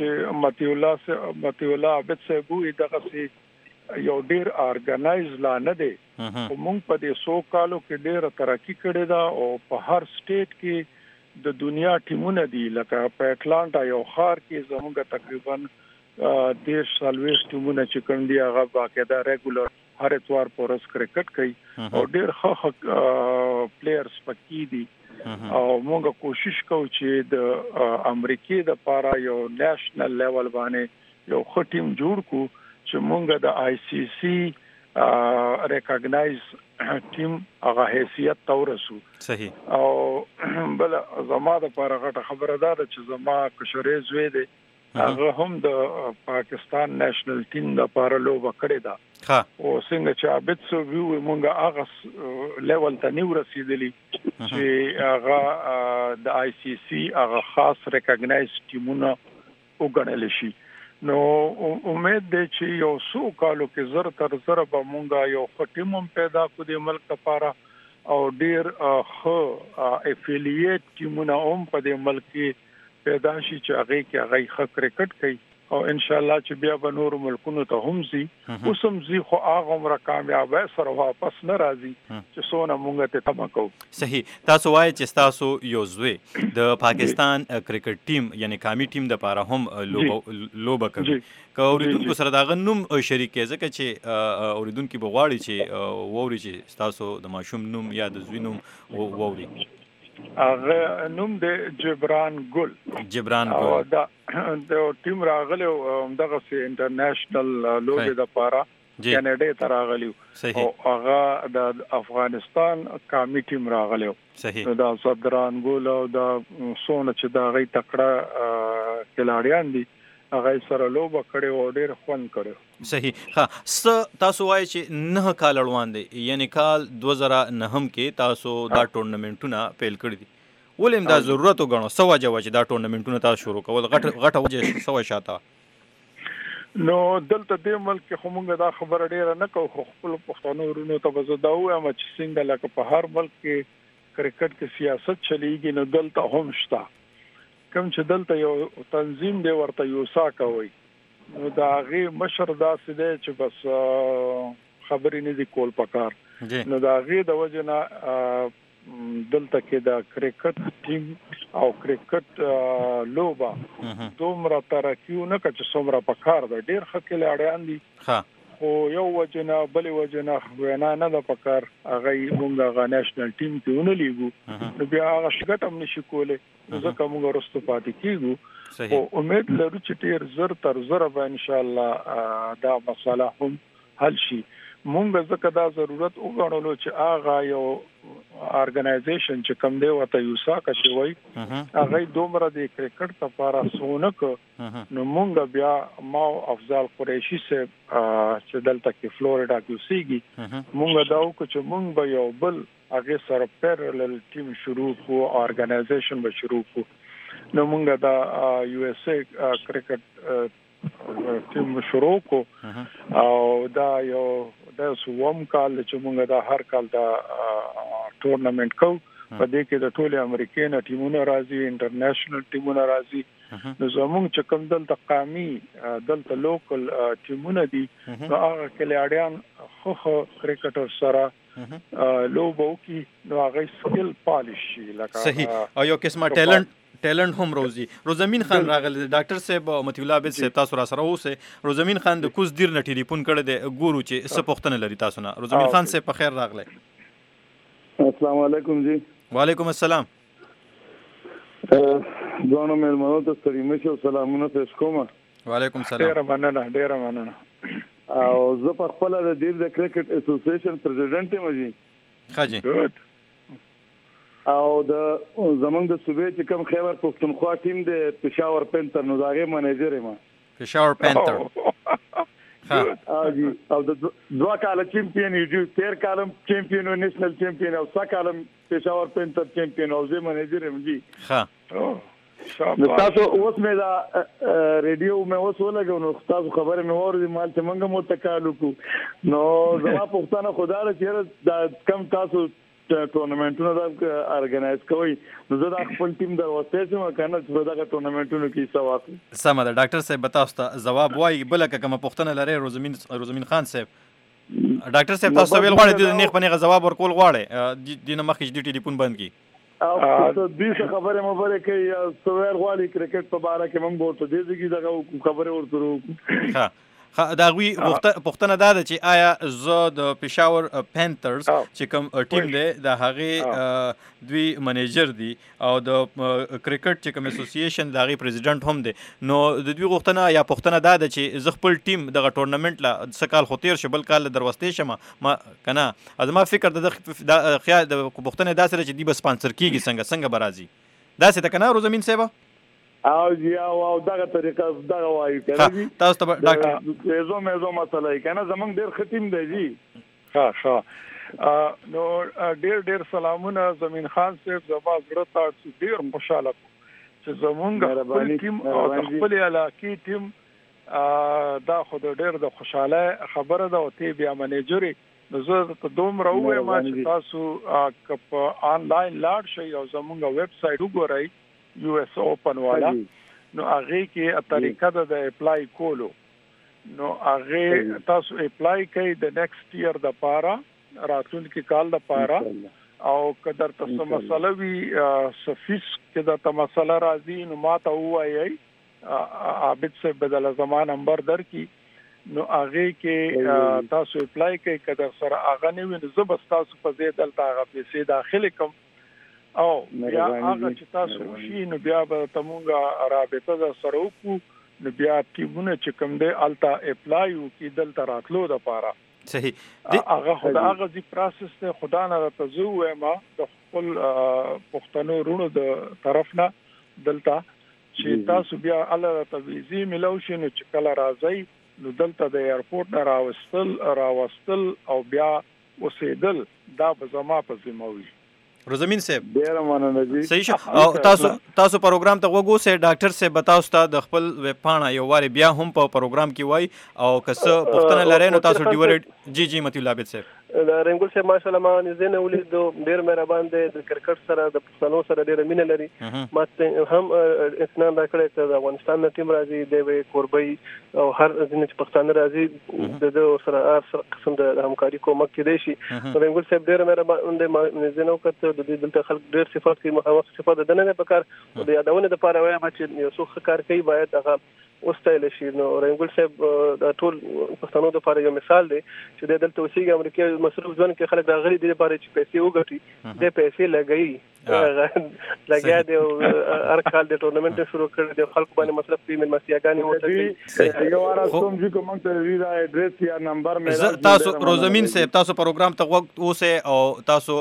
چې مطیع الله عابد صاحب وایي دغسې یو ډېر ارګنایز لا نه دی خو موږ په دې 100 کالو کې ډېره ترقي کړې ده او په هر سټیټ کې د دنیا ټیمونه دي لکه په اټلانټا یو ښار کې زموږ تقریبا 10-40 ټیمونه چې کوم دي هغه باقاعده ریګولر هر اتوار په ورځ کرکټ کوي او ډېر ښه پلیئرز پکې دي او موږ کوشش کوو چې د امریکای د لپاره یو نېشنل لیول باندې یو ښه ټیم جوړ کړو چې موږ د آی سی سی ریکګنایز ټیم هغه حیثیت ته ورسو صحیح او بل زما د لپاره غټه خبره ده چې زما کشرې زوی دی هغه هم د پاکستان نېشنل ټیم د لپاره لوبه کړې ده او څنګه چې عابد صاحب وی مونږ هغه لیول ته نه ورسېدلی چې هغه د آی سی سی هغه خاص ریکګنایز ټیمونه وګڼل شي نو امید دی چې یو څو کالو کې زر تر زر به مونږ یو ټیم هم پیدا کړو د ملک لپاره او ډیر ښه افیلیټ ټیمونه هم په دې ملک کې پیدا شي چې هغه کې هغه ښه کرکټ کوي او ان شاء الله چې بیا به نور ملکونو ته هم زی اوس هم زی خو هغه عمر کامیاب سره واپس نه راځي چې څونه مونږ ته تمه کوو صحیح تاسو وایي چې تاسو یو زوی د پاکستان کرکټ ټیم یعنی قومي ټیم د لپاره هم لوبه کوي که اوریدونکو سره دغه نوم شریک کې ځکه چې اوریدونکو به غواړي چې ووري چې تاسو د ماشوم نوم یا د زوی نوم ووري هغه نوم د جبران ګل او دا د ټیم راغلی دغه سي انټرنیشنل لوبې د لپاره کینیډا ته راغلی او هغه د افغانستان قومي ټیم راغلی صحیح دا صدران ګل او دا سونه چې دا غي تکړه کلاړیان دي هغه سره لوبه کړي او ډېر خوند کړي صحیح ها تاسو وایي چې 9 کال اړوان دي یعنی کال 2009 کې تاسو دا ټورنمنټونه پیل کړی دي ولې دا ضرورت وګڼو سو وجه چې دا ټورنمنټونه تاسو شروع کول غټه وجه سو شاته نو دلته د ملک خو موږ دا خبره ډیره نه کوو خپل پښتنو ورونو ته وزدا وایم چې څنګه لکه په هر ملک کې کرکټ کې سیاست چلیږي نو دلته هم شته کوم چې دلته یو تنظیم دی ورته یوسا کوي نو دا غي مشر داسې دی چې بس خبرې نه دي کول پکار نو دا غي د وجنه دلته کې د کرکټ ټیم او کرکټ لوبه دومره ترقی نه کچ څومره پکار ده ډیر خکل اړیان دي خو یو وجنه بل وجنه وینا نه د پکار هغه موږ نېشنل ټیم کې ونلیګو نو بیا هغه شګټ هم نشي کوله ځکه موږ ورستو پاتې کیږو او امید لرو چې ډیر زر تر زر به ان شاء الله دا مسله هم حل شي مونږ ځکه دا ضرورت وګڼلو چې هغه یو ارګنایزیشن چې کوم دی وته یوساکا چې وای هغه دومره د کرکټ لپاره سونک نو مونږ بیا ما افضل قریشی سے چې دلته کې فلوریدا کې اوسېږي مونږ دا وکړو چې مونږ به یو بل هغه سره پیرالل ټیم شروع کو ارګنایزیشن به شروع کو نو مونږ دا یو اس اے کرکټ ټیم شروع کو او دا یو د سوم کال چې موږ دا هر کال دا ټورنمنت کو په دې کې د ټولو امریکایي ټیمونو راځي انټرنیشنل ټیمونو راځي نو زموږ چې کوم دلته قومي دلته لوکل ټیمونه دي نو هغه کلیاډیان خو کرکټر سره لوبو کې نو هغه سکل پالیش شي لکه صحیح او یو قسمه ټیلنٹ هم روزي روزمین خان راغله ډاکټر صاحب مطیع الله عابد صاحب تاسو را سره اوسه روزمین خان د کوز دیر نه ټلیفون کړی دی ګورو چې څه پوښتنه لري تاسو نه روزمین خان صاحب په خیر راغله السلام علیکم جی وعلیکم السلام ځوانو مېلمنو ته ستړي مشه سلامونه پېښ کوم وعلیکم السلام ډیر مننه او زه په خپل د دیر د کرکټ اسوسییشن پریزیډنټ یم جی خاجي او د زمنګ د صوبې چې کوم خیبر پښتونخوا ټیم د پېښور پینتر نو داغه منیجر یم پېښور پینتر جی او د دوه کال چمپیون یو 13 کالم چمپیون او نېشنل چمپیون او څا کالم پېښور پینتر چمپیون او زه منیجر یم جی نو تاسو اوس مې دا ریډیو مې اوس ولګو نو تاسو خبره مې اورې مال چې منګه مو تکالو کو نو زما پښتنه خدای چې دا کم تاسو ټورنمنټونو دا ارګنایز کوي نو زه دا خپل ټیم د واسطه سم کنه چې دا ټورنمنټونو کې سواک سم ده ډاکټر صاحب بتاوس ته جواب وای بلکه کوم پښتنه لري روزمین خان صاحب ډاکټر صاحب تاسو ویل غواړئ د نیغ پنیغه جواب ورکول غواړئ دینه مخکې د ټلیفون بند کی او دې خبره مبارک کوي سویر غواړي کرکټ په اړه کې موږ ورته دې کې دا خبره ورته ها دا غوي پښتنه دا ده چې آیا زه د پېښور پینترز چې کوم ټیم دی د هغه دوی منیجر دی او د کرکټ چې کوم اسوسییشن د هغه پریزیډنټ هم دی نو د دوی غوښتنه یا پښتنه دا ده چې زه خپل ټیم دغه ټورنمنت لا سکال خو تیر شبل کال دروستې شمه ما کنه ازما فکر د خیال د پښتنه دا سره چې دی به سپانسر کیږي څنګه برازي دا څه کنه روزمین صاحب او جی او دغه طریقه دغه وایي کنه تاسو ته ډاکټر زه مسله کنه زمونږ ډیر ختم دی جی نو ډیر سلامونه زمین خان صاحب زما زړه ته ډیر خوشاله چې زمونږ خپل ټیم او خپل علاقې ټیم دا خو ډیر د خوشاله خبره ده او تی بیا منیجر نو زه ته دومره وایم چې تاسو کپ آنلاین لاړ شئ او زمونږ ویب سټ وګورئ یو اس اوپن والا نو هغه کې طریقه د اپلای کولو نو هغه تاسو اپلای کوي د نیکسټ ایئر د پاره راتلونکي کال د پاره او قدر تاسو مسله وی سفیس کې د مسله راځي نو ماته وایي عابد سے بدل زمان نمبر در کی نو هغه کې تاسو اپلای کوي قدر سره هغه نه وي زبر تاسو په دې دلته هغه پیسې داخلي کوم او بیا هغه چې تاسو شي نو بیا به تمونګه رابطه د سره وکړو نو بیا ټیمونه چې کوم دی التا اپلای وکړي دلته راتلو د پاره صحیح هغه خدای هغه دي پروسس ته خدای نه تاسو ما د خپل پښتنو رونو د طرف نه دلته چې تاسو بیا الله تعالی ملو شي نو چې کله راځي نو دلته د ایرپورټ نه راوستل او بیا اوسېدل دا به زما په ذمہ وي روزمین صاحب ډیر مننه جی صحیح شو او تاسو پروګرام ته وګورئ ډاکټر صاحب بتاوس ته د خپل ویب پاڼه یو واری بیا هم په پروګرام کې وای او که څه پښتنه لري نو تاسو ډیور جی مطیع الله عابد صاحب رنګول صاحب ماشاءالله ما نږدې نه ولیدو، ډېر مهربان دی، د کرکټ سره د پښتنو سره ډېره مینه لري. ما هم اطمینان راکړی چې د افغانستان نه ټیم راځي، دی به کوربۍ او هر ځینې چې پښتانه راځي د سره هر قسم د همکاري کومک کېدی شي. رنګول صاحب ډېر مهربان دی، ما نږدې نه وکتل. د دې دلته خلک ډېر صفات کوي، مخامخ صفات د نه پکار د یادونې لپاره وایم چې یو څوک ښه کار کوي باید هغه وستایل شي. نو رنګول صاحب د ټول پښتنو لپاره یو مثال دی چې د دلته اوسېږي، امریکا مصروف ژوند کې خلک راغلي دي لپاره چې پیسې وګټي، د پیسې لګیا دی او هر کال د ټورنمنټ شروع کړی دی، خلکو باندې مصرف کوي، مېلمستیاګانې ورته یو واره کوم چې کوم ته ویزا اډرس یا نمبر مې تاسو روزمین صاحب تاسو پروګرام ته وخت اوسه او تاسو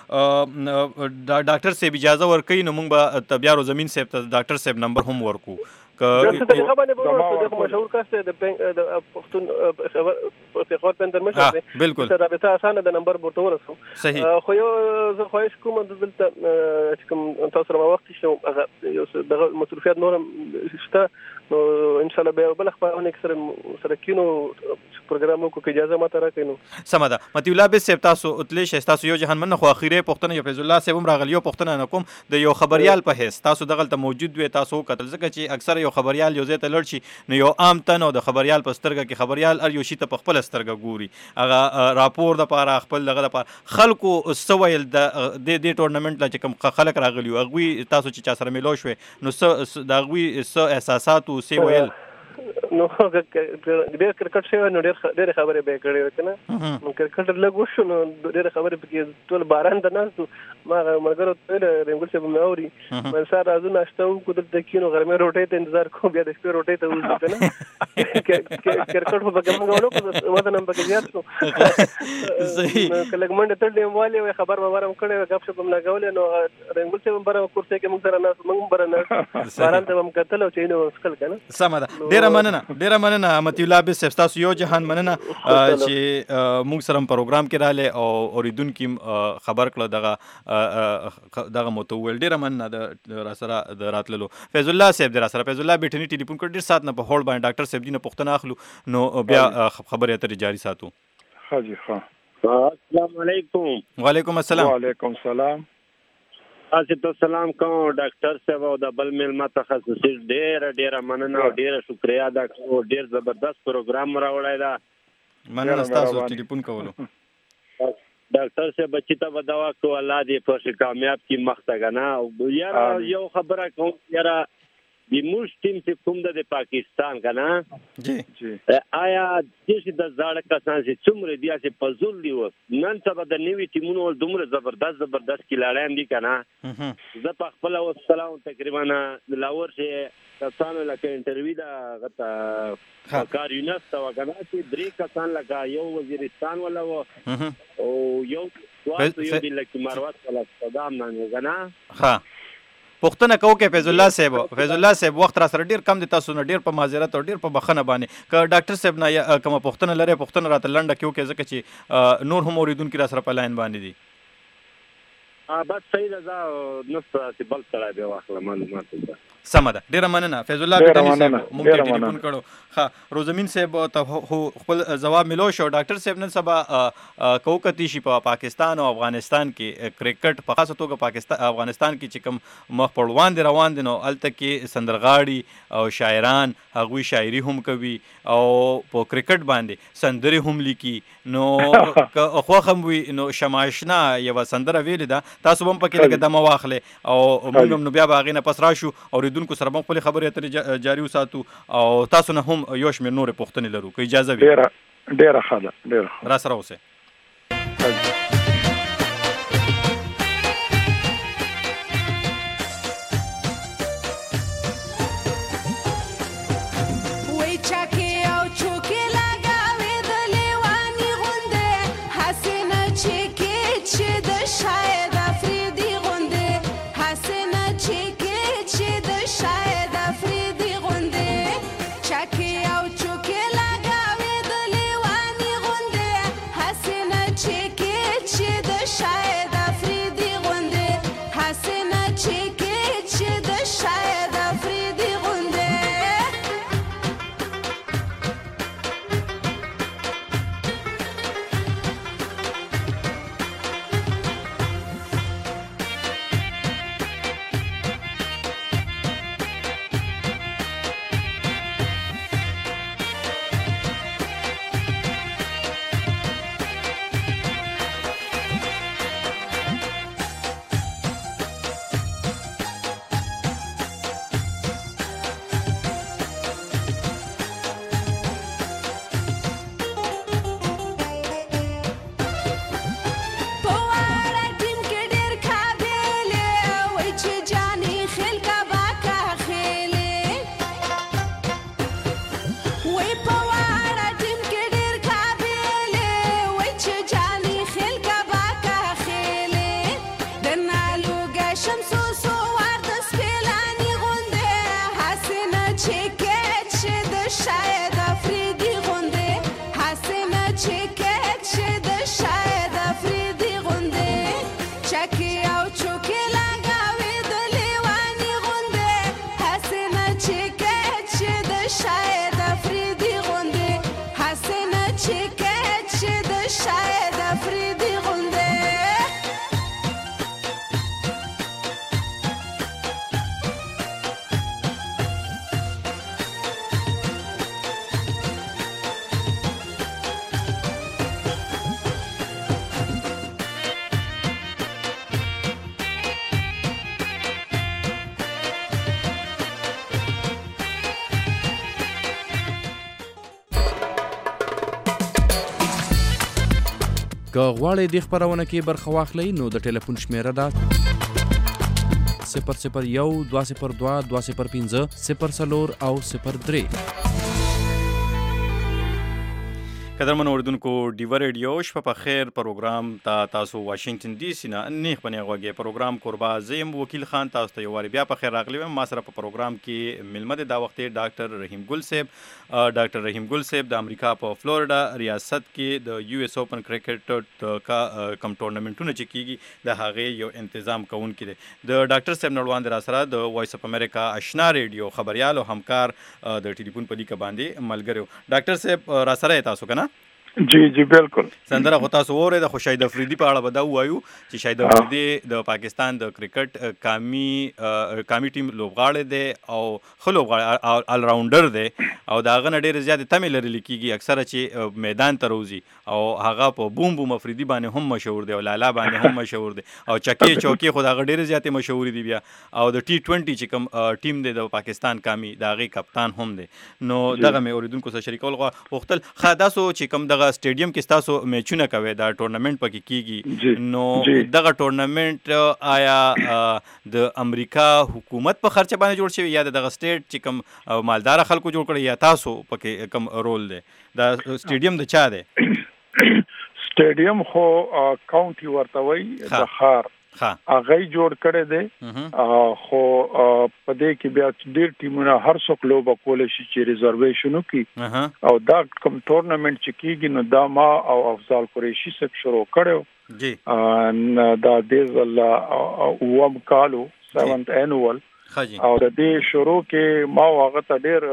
ډاکټر صاحب اجازه ورکړي نو موږ به بیا روزمین صاحب ته ډاکټر صاحب نمبر هم ورکو. طریقه باندې به مشهور کس دی د پښتون پیښور پندر مشر دی، بالکل رابطه اسانه د نمبر ورته ورسو. صحیح. خو یو زه خواهش کوم دلته چې کوم تاسو سره وخت شو هغه یو دغه مصروفیت نور شته، نو ان شاء الله به بل خبرونه سره کینو پروګرام کو اجازه ماته راکړئ. نو سم ده. متي الله به صاحب تاسو اتلی شې تاسو یو جهان من خو اخیری پښتنه یو فیض الله صاحب هم راغلی، یو پښتنه نه کوم د یو خبريال په هیڅ تاسو دغه ته موجود وي، تاسو کتل ځکه چې اکثر یو خبريال یو ځای ته لړ شي نو یو عام تن او د خبريال په سترګه کې خبريال ار یو شي ته په خپل سترګه ګوري، هغه راپور د پاره خپل دغه لپاره خلکو سویل د دې ټورنمنت لا چې کوم خلک راغلی او غوي تاسو چې چا سره ملو شوي نو د غوي احساسات او سی ویل نو ډېر کرکټ شوی نو ډېر خبرې به کړې وکنه، نو کرکټ لګو شو نو ډېر خبرې پکې ټول باران ته ناستو. ما مرګرو ته رنګول صاحب مې اوري من سره راځو ناشته وکړو دلته کینو غرمه روټۍ ته انتظار کوم، بیا د شپې روټۍ ته وځو کنه کرکټ خو پکې موږ ولو وزن هم پکې زیات شو. صحیح. کله منډه تل دی والي خبر مبارم کړي غف شپ هم لګولې، نو رنګول صاحب بره کورسه کې موږ سره ناس موږ بره ناس باران ته هم کتل او چینه وسکل کنه. سم ده. ډیره مننه متي الله به صاحب تاسو یو جهان مننه چې موږ سره پروګرام کې رااله او اوریدونکو خبر کړه دغه متول. ډیره مننه د را سره د راتللو. فیض الله صاحب د را سره فیض الله بیٹنی ټلیفون کړ ډیر سات نه په هول باندې ډاکټر صاحب دینه پښتنه اخلو نو بیا خبرې اترې جاری ساتو. حاجی ها السلام علیکم. وعلیکم السلام. وعلیکم السلام. تاسو سلام کوم ډاکټر صاحب او د بل ملما تخصصي ډېر مننه او ډېر شکریا دا ډېر زبردست پروګرام راوړی دا. مننه تاسو ټلیفون کولو. ډاکټر صاحب بچی ته بدوا کو الله دې په کامیاب کی مختګنا او یاره یو خبره کوم یاره د موږ ټیم چې کوم د پاکستان کنه جی آیا چې د زړه کسان چې څومره دي چې پزول دی نن سبا د نیوی ټیمونو دومره زبردست کلاړان دي کنه. زه په خپل والسلام تقریبا لاور چې کسانو لکه انټرویو دا غته کار یونس تا وکنه چې درې کسان لکه یو وزیرستان ولا او یو واسو یو د لکه مروت ولا صدام نه کنه. ها پښتنه کو کې فیض الله صاحب وخت را سره ډیر کم دي، تاسو نه ډیر په معذرت او ډیر په بخنه باندې ک ډاکټر صاحب نه کوم پښتنه لري پښتنه راته لنډه کیو کې ځکه چې نور هم اوریدونکو را سره په لاین باندې دي. بس صحیح ده نو چې بل سره به واخله معلومات ده. سم ده. ډیره مننه فیض الله بیٹنی صاحب مونږ ته ټلیفون کړو. ها روزمین صاحب ته خپل جواب ملو شو. ډاکټر صاحب نن سبا کوکتی شي په پاکستان او افغانستان کې کرکټ په خاصه توګه افغانستان کې چې کوم مخ پړوان دي روان دي نو الته کې سندرغاړي او شاعران هغوی شاعري هم کوي او په کرکټ باندې سندري هم لیکي نو خو هم وي نو شماشنا یو سندره ویل ده تاسو هم پکې لګه دمه واخلې او موږ هم نو بیا باغینه پس راشو اوریدونکو سره هم خپل خبرې اترې جاری وساتو او تاسو نه هم یو شمېر نور پوښتنې لرو که اجازه وي. ډیره ښه ده. ډیره را سره اوسئ. Has شاید افریدی غونډې هسې نه چې کېد شي د شاید افریدي غونډې چکې او چوکې لګاوې د لیواني غونډې هسې نه چې کېد شي د شاید افریدي غونډې هسې نه چې کېد شي د شاید افریدي غونډې که غواړئ دې خپرونه کې برخه واخلئ نو د ټلیفون شمیره ده 001 202 205 04 او 03. قدرمن اوریدونکو ډیوه ریډیو شپه په خیر پروګرام تاسو واشنگټن ډي سي نه نیخ بنې غوږی پروګرام قربا زیم وکیل خان تاسو ته یو واری بیا په خیر راغلی ما سره په پروګرام کې ملمه دا وخت ډاکټر رحیم ګل صاحب ډاکټر رحیم ګل صاحب د امریکا په فلوریډا ریاست کې د یو اس اوپن کرکټ کم ټورنمنټونه چې کیږي د هغه یو تنظیم کوونکی دی د ډاکټر صاحب نړوان را سره د وایس اف امریکا آشنا ریډیو خبريال او همکار د ټلیفون په لیکه باندې ملګرو ډاکټر صاحب را سره تاسو کنه جی بالکل سندره خو تاسو وره د شاهد افریدي په اړه بداو وایو چې شاهد افریدي د پاکستان د کرکټ کامی ټیم لوبغاړی دی او خلوبغاړی ال راونډر دی او دا غن ډیر زیات تمه لري لیکيږي اکثره چې میدان ته روزي او هغه په بوم افریدي باندې هم مشهور دی او لالا باندې هم مشهور دی او چکی چوکي خو دا ډیر زیات مشهور دی بیا او د ټي 20 چې کوم ټیم دی د پاکستان کامی دا غي کپتان هم دی نو دغه مې اوریدونکو سره شریکول غوښتل خداسو چې کوم دغه سټیډیم کې تاسو میچونه کوي دا ټورنمنت پکې کیږي نو دغه ټورنمنت آیا د امریکا حکومت په خرچه باندې جوړ شوی یا دغه سټیټ چې کوم مالدار خلکو جوړ کړی یا تاسو پکې کوم رول دی دا سټیډیم د چا دی سټیډیم خو کاونټي ورته وای د خار هغه جوړ کړی دی خو په دې کې بیا ډېر ټیمونه هر څوک لوبه کولای شي چې ریزرویشن وکړي او دا کوم ټورنمنت چې کیږي نو دا ما او افضل قریشي سره شروع کړو جی دا د زل وم کالو 7th annual او د دې شروع کې ما هغه ته ډېر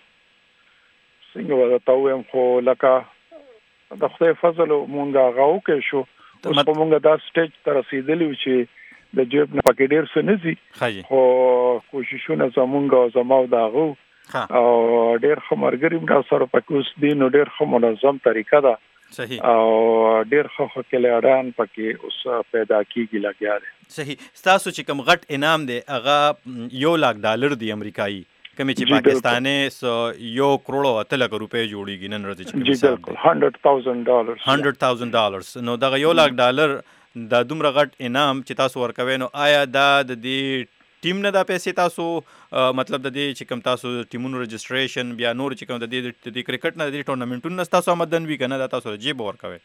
څنګه ودا وایم خو لکه د خدای فضل مونږه غاو کې شو اوس په مونږه دا سټیج ته رسیدلی چې د جیب نه پکې ډېر څه نه دي خو کوششونه زمونږ او زماو داغو او ډېر ښه ملګري مې سره پکې اوس دي نو ډېر ښه منظم طریقه ده صحیح او ډېر ښه کلیاران پکې اوس پیدا کیږي لګیا دي صحیح تاسو چې کوم غټ انعام دی هغه $1,00,000 دی امریکایي کمی چې پاکستاني $1 کروڑ 8 لک روپے جوړیږي نن ورځ چې بالکل $100,000 نو دا $1,00,000 دا دومره غټ انعام چې تاسو ورکوي نو آیا دا د دې ټیم نه دا پیسې تاسو مطلب د دې چې کوم تاسو ټیمونو رجسټریشن بیا نور چې کوم د دې کرکټ نه د ټورنمنټونو تاسو آمدن وی کنه دا تاسو جیب ورکوي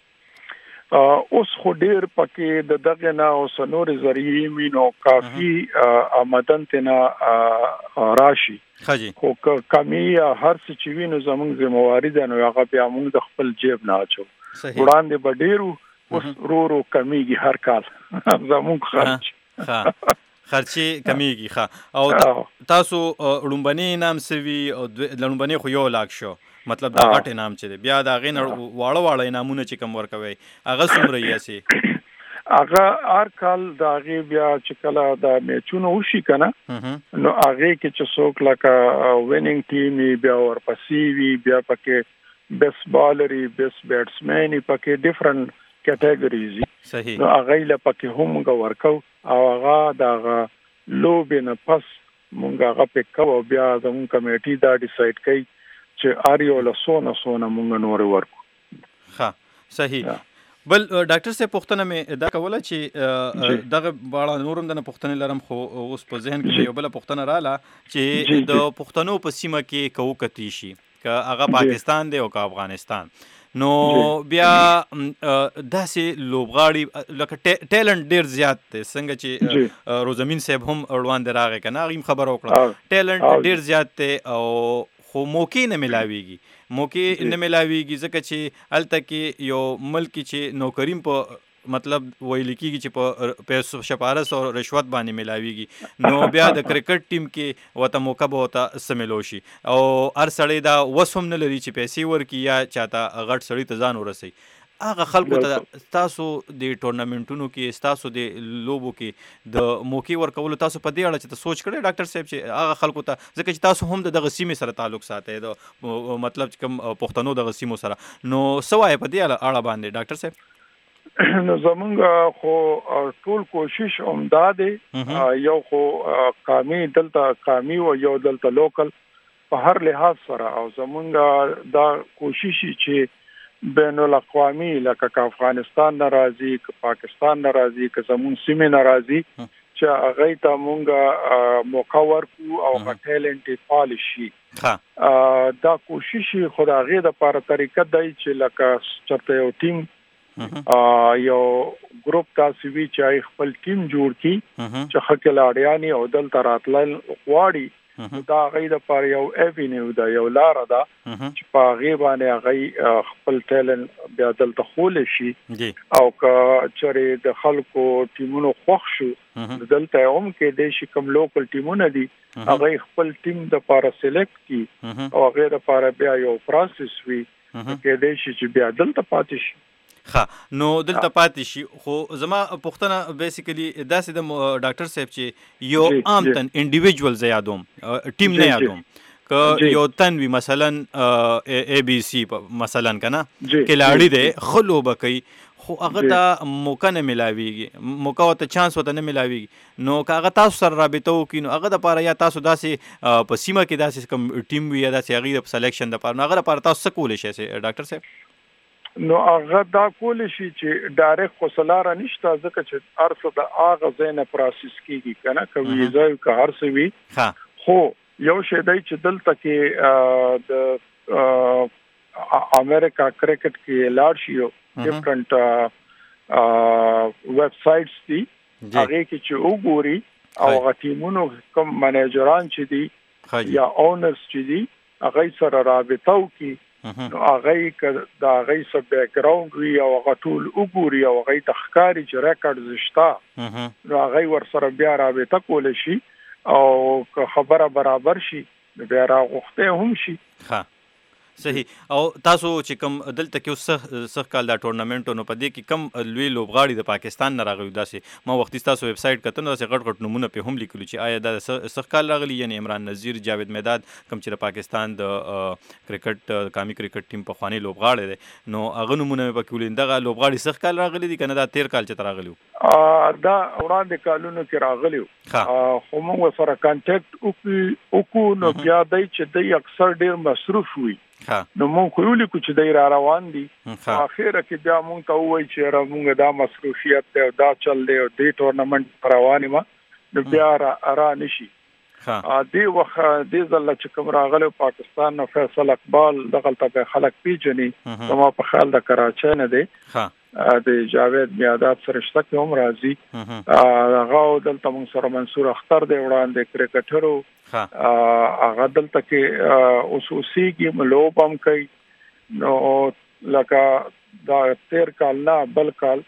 اوس خو ډیر پکې د دغه نه او سنور ذریعہ مينو کافي آمدن تنا راشي خو کمی هر څه چې وینو زموږ ذمہواری ده نو هغه بیا موږ د خپل جیب نه اچو وړاندې به ډیرو اوس رورو کمیږي هر کال زموږ خرچي کمیږي او تاسو لومبني نام سوي او لومبني خو $1,00,000 شو مطلب دا غټ انعام چې دی بیا دا غین واړه انعامونه چې کوم ورکوي هغه څومره یې سي هغه هر کال دا غي بیا چې کله دا میچونه وشي کنه نو هغه کې چې څوک لکه وینینګ ټیم بیا ورپسې وی بیا پکې بیسټ بالري بیسټ بیټسمن پکې ډیفرنٹ کیټګریز صحیح نو هغه له پکې هم ورکو او هغه دا لوبې نه پس مونږ هغه پکو بیا زموږ کمیټي دا ډیسایډ کوي چې اریو له سونه مونږ نور ورکو ها صحیح بل ډاکټر صاحب پوښتنه مې دا کوله چې دغه باړه نورم د پوښتنې لرم خو اوس په ذهن کې یو بل پوښتنه رااله چې د پښتنو په سیمه کې کوکتی شي که هغه پاکستان دی او که افغانستان نو بیا داسې لوبغاړي لکه ټیلنټ ډیر زیات دی څنګه چې روزمین صاحب هم روان دی راغی کنه هغه خبر وکړه ټیلنټ ډیر زیات دی او خو موقع نه ملاویږي ځکه چې هلته کې یو ملک چې نوکریم په مطلب ویل کېږي چې په پیسو شپارس او رشوت باندې ملاویږي نو بیا د کرکټ ټیم کې ورته موقع به ورته څه میلو شي او هر سړی دا وس هم نه لري چې پیسې ورکړي یا چاته غټ سړي ته ځان ورسوي. هغه خلکو ته ستاسو د ټورنمنټونو کې ستاسو د لوبو کې د موقع ورکولو تاسو په دې اړه چې سوچ کړئ ډاکټر صاحب چې هغه خلکو ته ځکه چې تاسو هم دغه سیمې سره تعلق ساتئ د مطلب چې کوم پښتنو دغه سیمو سره نو څه وایي په دې اړه باندې ډاکټر صاحب؟ نو زمونږ خو ټول کوشش همدا دی یو خو قامي او یو دلته لوکل په هر لحاظ سره او زمونږ دا کوشش چې بین الاقوامی لکه افغانستان ناراضي که پاکستان ناراضي که زمون سیمه ناراضي چې هغه ته مونږ موقع ورکو او ټیلنټ پالیشي دا کوشش خدای د لپاره طریقه دی چې لکه چرته یو ټیم یو ګروپ تاسو وی چې خپل ټیم جوړ کی چې خکلاړیانی او دلته راتلل غواړي دا غي د پر یو ایوینیو دا یو لار ده چې په غي باندې غي خپل ټیلنټ بیا دلته خول شي او که چېرې د خلکو ټیمونو خوښ شو دلته هم کې د شي کوم لوکل ټیمونه دي هغه خپل ټیم د لپاره سلیکټ کی او هغه د لپاره بیا یو پروسس وی کې د شي چې بیا دلته پاتې شي. نو دلته پاتې شي خو زما پوښتنه بیسیکلی داسې د ډاکټر صاحب چې یو عام تن انډیویجوال زه یادوم ټیم نه یادوم که یو تن وي مثلا ای بی سی مثلا کنه کلاړی دی خلو بکی خو هغه ته موقع نه ملاویږي موقع او ته چانس وته نه ملاویږي نو که هغه تاسو سره رابطه وکړي نو هغه د لپاره یا تاسو داسې په سیمه کې داسې کوم ټیم وي یا داسې هغې د سلیکشن د لپاره هغه لپاره تاسو څه کولی شئ ډاکټر صاحب؟ نو هغه دا کول شي چې ډایرکټ خسلاره نشته ځکه چې ارسه د هغه ځای پروسس کیږي کنه کوي ځای که هر څه وي خو یو شی دی چې دلته کې د امریکا کرکټ کې لاړ شي ډیفرنٹ ویب سایټس دي هغه کې چې وګوري او هغه ټیمونو کوم منیجران چې دي یا اونرز چې دي هغه سره رابطه وکړي نو هغه د هغه سب بیک گراوند وی او هغه ټول وګوري او هغه تخکاری چې ریکارډ زشتا نو هغه ور سره بیا رابطه کول شي او خبره برابر شي بیا راغخته هم شي. صحیح. او تاسو چې کوم دلته کې سخ کال دا ټورنمنټ نو په دې کې کم لوی لوبغاړي د پاکستان نه راغلي داسې ما وختي تاسو ویب سایټ کتن داسې غټ غټ نمونه په هم لیکلو چې آیا دا سخ کال راغلي یعنی عمران نذیر جاوید مداد کوم چې د پاکستان د کرکټ قومي کرکټ ټیم په خواني لوبغاړي دي نو هغه نمونه په کې ولیندغه لوبغاړي سخ کال راغلي دي کنه دا 13 کال چې راغلي دا وړاندې کالونو کې راغلي خو موږ سره کانټیکټ وکړو نو بیا دای چې دای اکثر ډیر مصروف وي نو مونږ خو یو لیکو چې دای را روان دي اخر کې بیا مونږ ته وایي چې را مونږ دا مصروفیت ته دا چل دی او د ټورنمنت روانې ما نو بیا را نشي دې وخت دې ځل چې کوم راغله پاکستان نو فیصل اقبال دغه ته خلک پیژني ما په خیال د کراچۍ نه دی د جاوید میادات سره شته کوم راځي هغه دلته مون سره منصور اختر دی وړاندې کرکټرو هغه دلته کې اوسوسی کې ملوبم کوي نو لکه دا 13 کال نه بل کال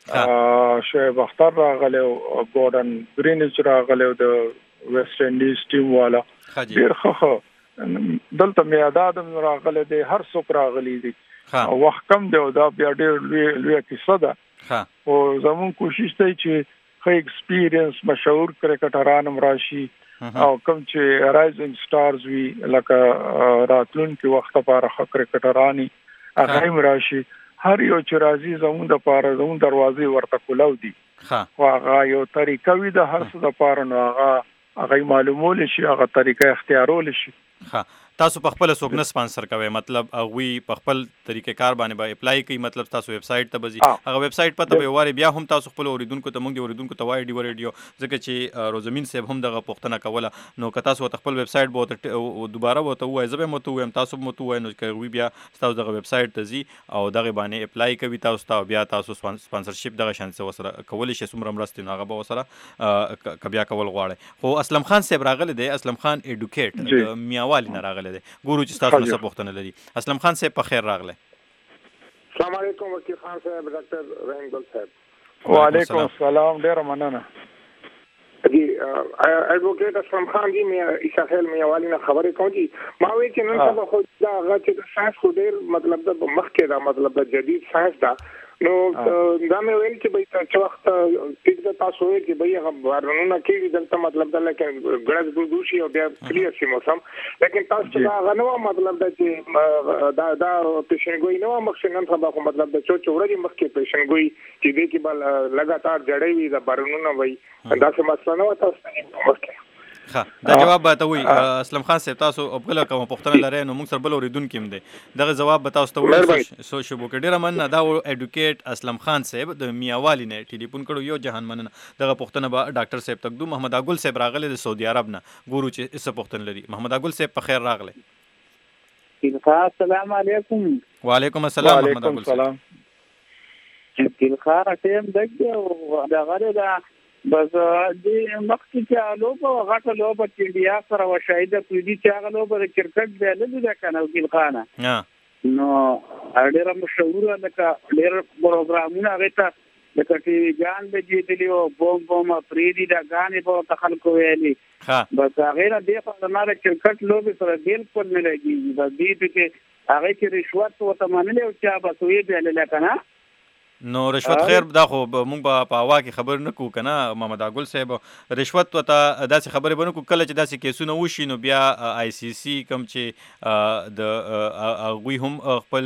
شعیب اختر راغله او ګورډن گرینچ راغله د ویسټ انډیز ټیم والا ډیر خو دلته میادات راغله دی هر څوک راغلي دي وخت کم دی دا بیا ډېر لوی کیسه ده او زمون کوشش دی چې خو ایکسپیرینس مشهور کرکټران راشي او کوم چې رایزنګ سٹارز وی لکه راتلونکي وخت لپاره کرکټرانی هغه راشي هر یو چې راځي زمون د لپاره زمون دروازې ورته کولو دي خو هغه یو طریقه وی د هر څه لپاره نو هغه معلومول شي هغه طریقه اختیارول شي. تاسو په خپل څوک نه سپانسر کوئ مطلب هغوی په خپل طریقې کار باندې به اپلای کوي مطلب تاسو ویب سایټ ته بځي هغه ویب سایټ پته به واره بیا هم تاسو خپل اوریدونکو ته موږ د اوریدونکو ته وایي ډیو ریډیو ځکه چې روزمین صاحب هم دغه پوښتنه کوله نو که تاسو خپل ویب سایټ به دوباره وته وایي زه به مو ته وایم تاسو مو ته وایي نو کوي بیا تاسو دغه ویب سایټ ته ځي او دغه باندې اپلای کوي تاسو ته بیا تاسو سپانسرشپ دغه شانس وسره کولی شئ څومره مرستې نو هغه به وسره بیا کول غواړي. خو اسلم خان صاحب راغلی دی اسلم خان ایډوکیټ د میاوالي نه راغلی راغلی دی ګورو چې تاسو نه څه پوښتنه لري اسلم خان صاحب په خیر راغلی السلام علیکم وکیل خان صاحب ډاکټر رحیم ګل صاحب وعلیکم السلام ډیر مننه جی ایڈوکیٹ اسلم خان جی میں عیسیٰ خیل میں والی نه خبرې کوم جی ما وی چې نن سبا خو دا هغه چې ساينس خو ډیر مطلب د مخکې دا مطلب د جدید ساينس دا نو دا مې ویل چې به تاسو وخت ټیک تاسو وی چې به هغه بارونو کې دلته مطلب دا لکه ګړز ګوشي او بیا کلیر شي موسم لیکن تاسو دا غنو مطلب دا چې دا پیشنګوي نو مخکې نن سبا خو مطلب د چوچوړې مخکې پیشنګوي چې دې کې بل لګاتار جړې وي د بارونو وي دا څه مسله نه وته مخکې ها دا جواب به ته وي اسلم خان صاحب تاسو خپل کوم پوښتنه لرئ نو موږ سره بل اوریدونکو هم دی دغه جواب به تاسو ته وایي سو شبو کې ډیره مننه دا ایډوکیټ اسلم خان صاحب د میاوالی نه ټلیفون کړو یو جهان مننه دغه پوښتنه به ډاکټر صاحب تقدو محمد اګل صاحب راغلی د سعودي عرب نه ګورو چې څه پوښتنه لري محمد اګل صاحب په خیر راغلی السلام علیکم وعلیکم السلام محمد اګل صاحب چې خار ټیم دغه دا غره دا بس دې مخکې چې لوبه غټه لوبه چې انډیا سره وشاهده کړې چې هغه لوبه د کرکټ دی نه ده کنه وکیل خانه نو ډېر مشهور لکه ډېر پروګرامونه هغه ته لکه ټي جان به جیتلی او بوم پریدي دا غانې په خلکو ویلي بس هغه نه دی په ماره کرکټ لوبه سره بالکل نه لګي بس دې چې هغه چې رشوت وته منلې او چې بس وی به لکه نو رشوت خیر دا خو مونږ په هوا کې خبر نه کوو کنه محمد اګل صاحب رشوت ته داسې خبرې بنو کو کله چې داسې کیسونه وشي نو بیا آی سی سی کوم چې د غوی هم خپل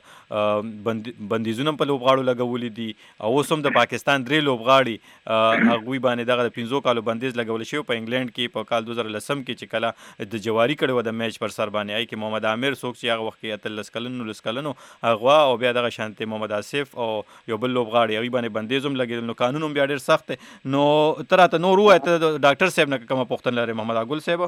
بندیزونه په لوبغاړو لګولې دي او اوس هم د پاکستان درې لوبغاړي غوی باندې دغه 15 کالو بندیز لګول شوی په انګلند کې په کال 2010 کې چې کله د جواری کړو د میچ پر سر باندې آی کې محمد عامر څوک چې هغه وخت کې 13 کلنو هغه او بیا دغه شانتي محمد آصف او یو بل لوبغاړي هغه باندې بندیزوم لګیدل نو قانون هم بیا ډیر سخت نو تراته نور وایته ډاکټر صاحب نه کوم پوښتنه لري محمد اګل صاحب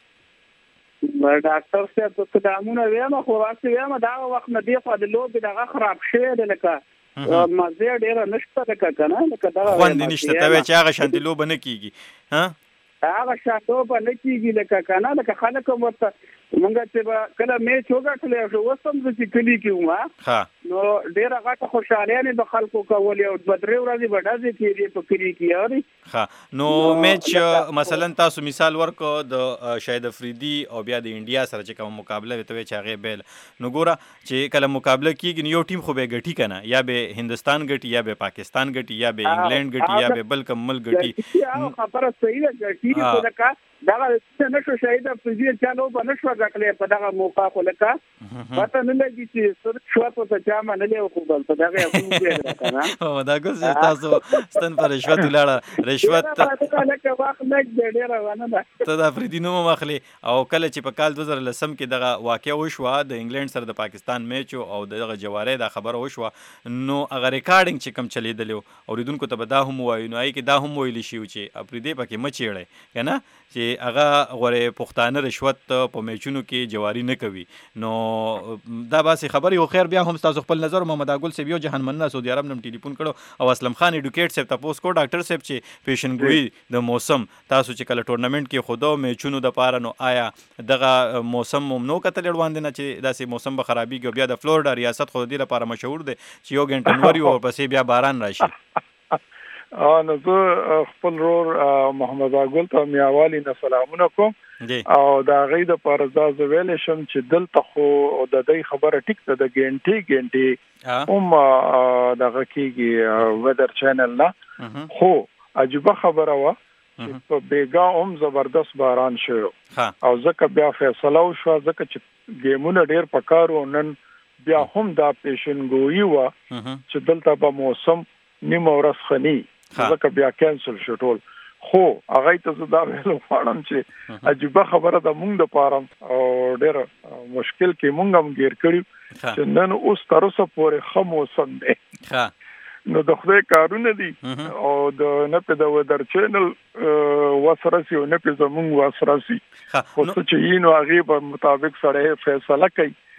ډاکټر صاحب ته دامونه ویمه خو راځي ویمه دا وخت نه دی خو د لوب دغه خراب شوی دی لکه مزه ډیر نشته لکه کنه لکه دا خوند نشته ته چې هغه شانتي لوب نه کیږي ها هغه شاته په لکیږي لکه کنه لکه خلک ورته مونږ چې کله میچ وګټلې او وسم چې کلی کیوما نو ډیره غټه خوشاله نه د خلکو کول او بدري ورځي بډازي کیږي په کلی کې اوري ها نو میچ مثلا تاسو مثال ورکو د شاهد افریدي او بیا د انډیا سره چې کوم مقابله وته چې هغه بیل نو ګوره چې کله مقابله کیږي یو ټیم خو به ګټي کنه یا به هندستان ګټي یا به پاکستان ګټي یا به انګلند ګټي یا به بل کمل ګټي خبره صحیح ده ګټي خو لکه دا نشو شاهد افریدي چالو بنشو غکلې په دغه موقع خو لکه پته نه لګي چې سر شوت ته چا منلې او خپل په دغه کوم کنه او دا ګوز تاسو ستن پر رشوت لاړه رشوت لکه واخ نه ډېر روانه ده ته د افریدي نوم واخلي او کله چې په کال 2010 کې دغه واقعه وشوه د انګلند سره د پاکستان میچ او دغه جواره دا خبره وشوه نو هغه ریکارډینګ چې کم چلیدلو اوریدونکو ته به دا هم وایي نو آی کې دا هم ویل شي چې افریدي پکې مچېړي کنه چې هغه غوړې پښتانه رشوت په میچونو کې جواری نه کوي نو دا باسي خبري او خیر بیا هم تاسو خپل نظر محمد اګل صاحب یو جهان مننه سعودي عرب نم ټلیفون کړو او اسلم خان ایډوکیټ صاحب تاسو کو ډاکټر صاحب چې پیشنګوئی د موسم تاسو چې کله ټورنمنت کې خودو میچونو د پاره نو آیا دغه موسم نو کتل وړاندې نه چې داسې موسم به خرابېږي بیا د فلوریډا ریاست خو دې لپاره مشهور دی چې یو غنټه نوري او پسې بیا باران راشي نو زه خپل رور محمد اګل ته میاوالی نه سلامونه کوم او دا غي د پرزا زویل شم چې دلته خو د دې خبره ټیک ته د ګنټي دغه کېږي ویدر چینل نه خو عجیبه خبره وا چې په بیګا زبردست باران شو او ځکه بیا فیصله وشو ځکه چې ګیمونه ډیر پکارو نن بیا هم دا پیشنګوئی وا چې دلته په موسم نیمه ورځ خني ځکه بیا کینسل شو ټول خو هغه ته دا ویلو غواړم چې عجیبه خبره ده مونږ د پاره او ډېر مشکل کې مونږ هم ګیر کړی چې نن اوس تر اوسه پورې ښه موسم دی نو د خدای کارونه دي او د نه په د ویدر چینل وسرسي او نه په زمونږ وسرسي خو چې یې نو هغه په مطابق سره فیصله کوي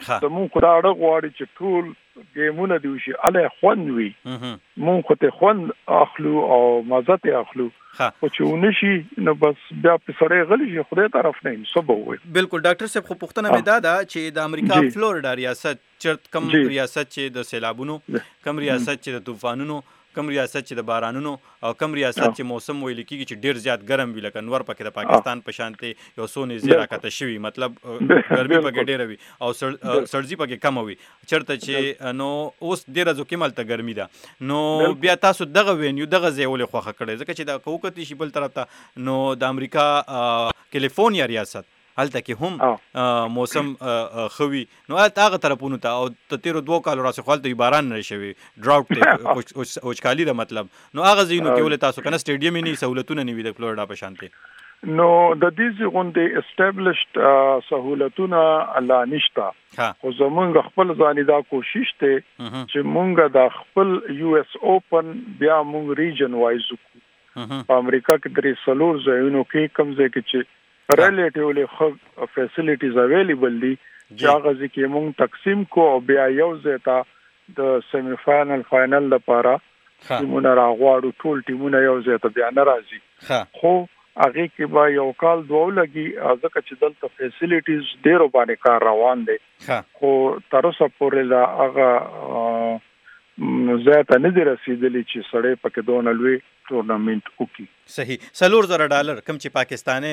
زمونږ خو دا اړه غواړي چې ټول ګیمونه دی وشي اله خوند وي مونږ خو ته خوند اخلو او مزه ته اخلو خو چې ونشي نو بس بیا په سړی غلی شي خدای طرف نه سبا وي. بالکل ډاکټر صاحب خو پوښتنه مې دا ده چې د امریکا فلوریډا ریاست چرت کم ریاست چې د سیلابونو کم ریاست چې د طوفانونو کم ریاست چې د بارانونو او کم ریاست چې موسم ویل کېږي چې ډیر زیات ګرم وي لکه نور پکې د پاکستان په شانته یو سونې زیرا کته شوی مطلب ګرمي پکې ډیر وي او سړځي پکې کم وي چرته چې نو اوس ډیر ځو کې ملته ګرمي ده نو بیا تاسو دغه وینیو دغه ځای ولې خوخه کړی ځکه چې د کوکتی شي بل طرف ته نو د امریکا کیلیفورنیا ریاست هلته کې هم موسم خوي نو هغه طرفونو ته او تیرو 2 کالو راځي خپل ته باران نه شوي ډراوټ ته اوچکالي ده مطلب نو هغه زینو کې ولې تاسو کنه سټیډیم نه سہولتونه نیوي د فلوریډا په شانته نو د دې غونډې اسټابلیشډ سہولتونه الله نشتا خو زمونږ خپل ځاني دا کوشش ته چې مونږ د خپل یو اس اوپن بیا مونږ ریجن وایز په امریکا کې درې سلور ځایونو کې کم ځای کې چې ریلیټیولی خو فیسیلیټیز اویلیبل دي چې هغه ځکه مونږ تقسیم کو او بیا یو ځای ته د سیمی فائنل فائنل لپاره ټیمونه راغواړو ټول ټیمونه یو ځای ته بیا نه راځي خو هغه کې به یو کال دوه لګي ځکه چې دلته فیسیلیټیز ډیرو باندې کار روان دي خو تر اوسه پورې دا هغه زیاته نه دي رسیدلی چې سړی پکې دونه لوی ټورنمنت وکي. صحیح $4,000 کم چې پاکستاني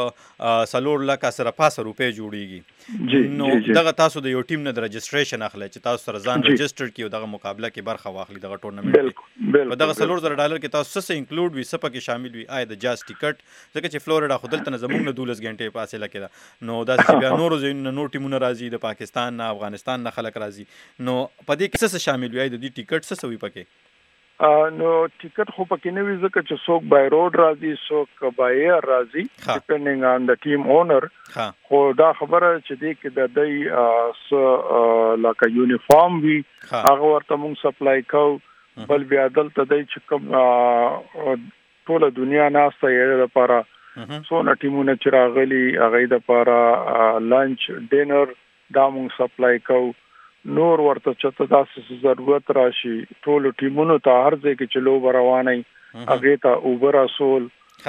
4 لک سره 500 روپے جوړیږي نو دغه تاسو د یو ټیم نه د رجسټریشن اخلي چې تاسو سره ځان رجسټر کیو دغه مقابله کې برخه واخلي دغه ټورنمنت په دغه $4,000 کې تاسو څه انکلود وي څه پکې شامل وي آی د جاز ټیکټ ځکه چې فلوریډا خو دلته زموږ نه 12 غنټې فاصله کې ده نو دا چې بیا نورو ځایونو نور ټیمونه راځي د پاکستان نه افغانستان نه خلک راځي نو په دې کې څه شامل وي د دې ټیکټ څه وي پکې نو ټیکټ خو پکې نه وي ځکه چې څوک بای روډ راځي څوک بای ایر راځي ډیپندینګ آن د ټیم اونر خو دا خبره چې دې کې د دای لکه یونیفارم وي هغه ورته موږ سپلای کوو بل بیا دلته دای چې کوم ټول دنیا ناسته یې لپاره څونه ټیمونه چې راغلي هغه د لپاره لانچ ډینر دا موږ سپلای کوو نور ورته چته تاسو ضرورت راشي ټول ټیمونو ته هر ځای کې چلو رواني هغه ته اوبر اصول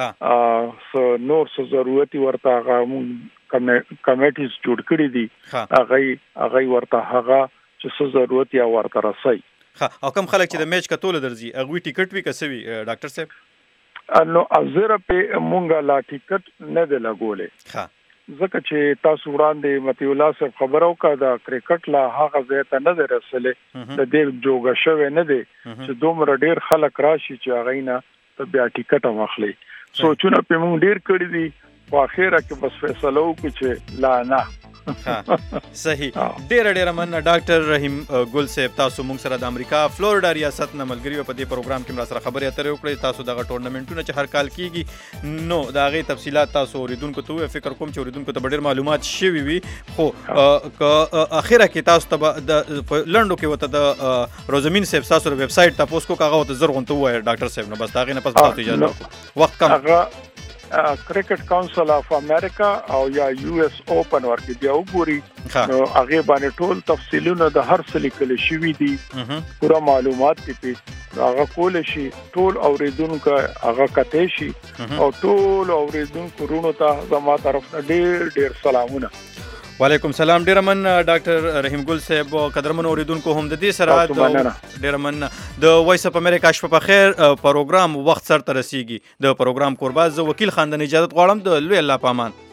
نور څه ضرورت ورته هغه کمیټیز جوړ کړی دي هغه ورته هغه چې څه ضرورت یا ورته راسي او کوم خلک چې د میچ کتول درځي هغه ټیکټ وی کسوي ډاکټر صاحب نو ازره په مونږه لا ټیکټ نه دی لګولې ځکه چې تاسو وړاندې متي الله صاحب خبرو کا د کرکټ لا هغه ځای ته نه رسېلې د دې جوګه شوی نه دی چې دومره ډیر خلک راشي چې هغه نه ته بیا ټیکټ واخلي سوچونه په مونږ ډیر کړی دي په اخره کې بس فیصله وکړو چې لا نه صحیح ډیر مننه ډاکټر رحیم ګل صاحب تاسو موږ سره د امریکا فلوریډا ریاست نه ملګری په دې پروګرام کې سره خبرې اترې وکړې تاسو دغه ټورنمنټونه چې هر کال کیږي نو دا غي تفصيلات تاسو اوریدونکو ته فکر کوم چې اوریدونکو ته ډیر معلومات شوي وي خو اخیره کې تاسو ته د لندو کې وته د روزمین صاحب تاسو ویب سټ تاسو کو کاغه ته زرغون ته وای ډاکټر صاحب نو بس دا غي نه پس تاسو اجازه وخت کم کرکټ کونسل اف امریکا او یا یو اس اوپن ورته بیا وګوري نو هغه باندې ټول تفصیلونه د هر څه لیکل شوی دي پورا معلومات دي هغه کول شي ټول اوریدونکو هغه کته شي او ټول اوریدونکو رونو ته زما طرف نه ډیر سلامونه وعلیکم سلام ډیر من ډاکټر رحیم ګل صاحب قدرمن اوریدونکو هم د دې سره ډیر من د وایس اپ امریکا شپه په خیر پروګرام وخت سره ترسيږي د پروګرام قرباز وکیل خاندان اجازه غواړم د لوی الله پامان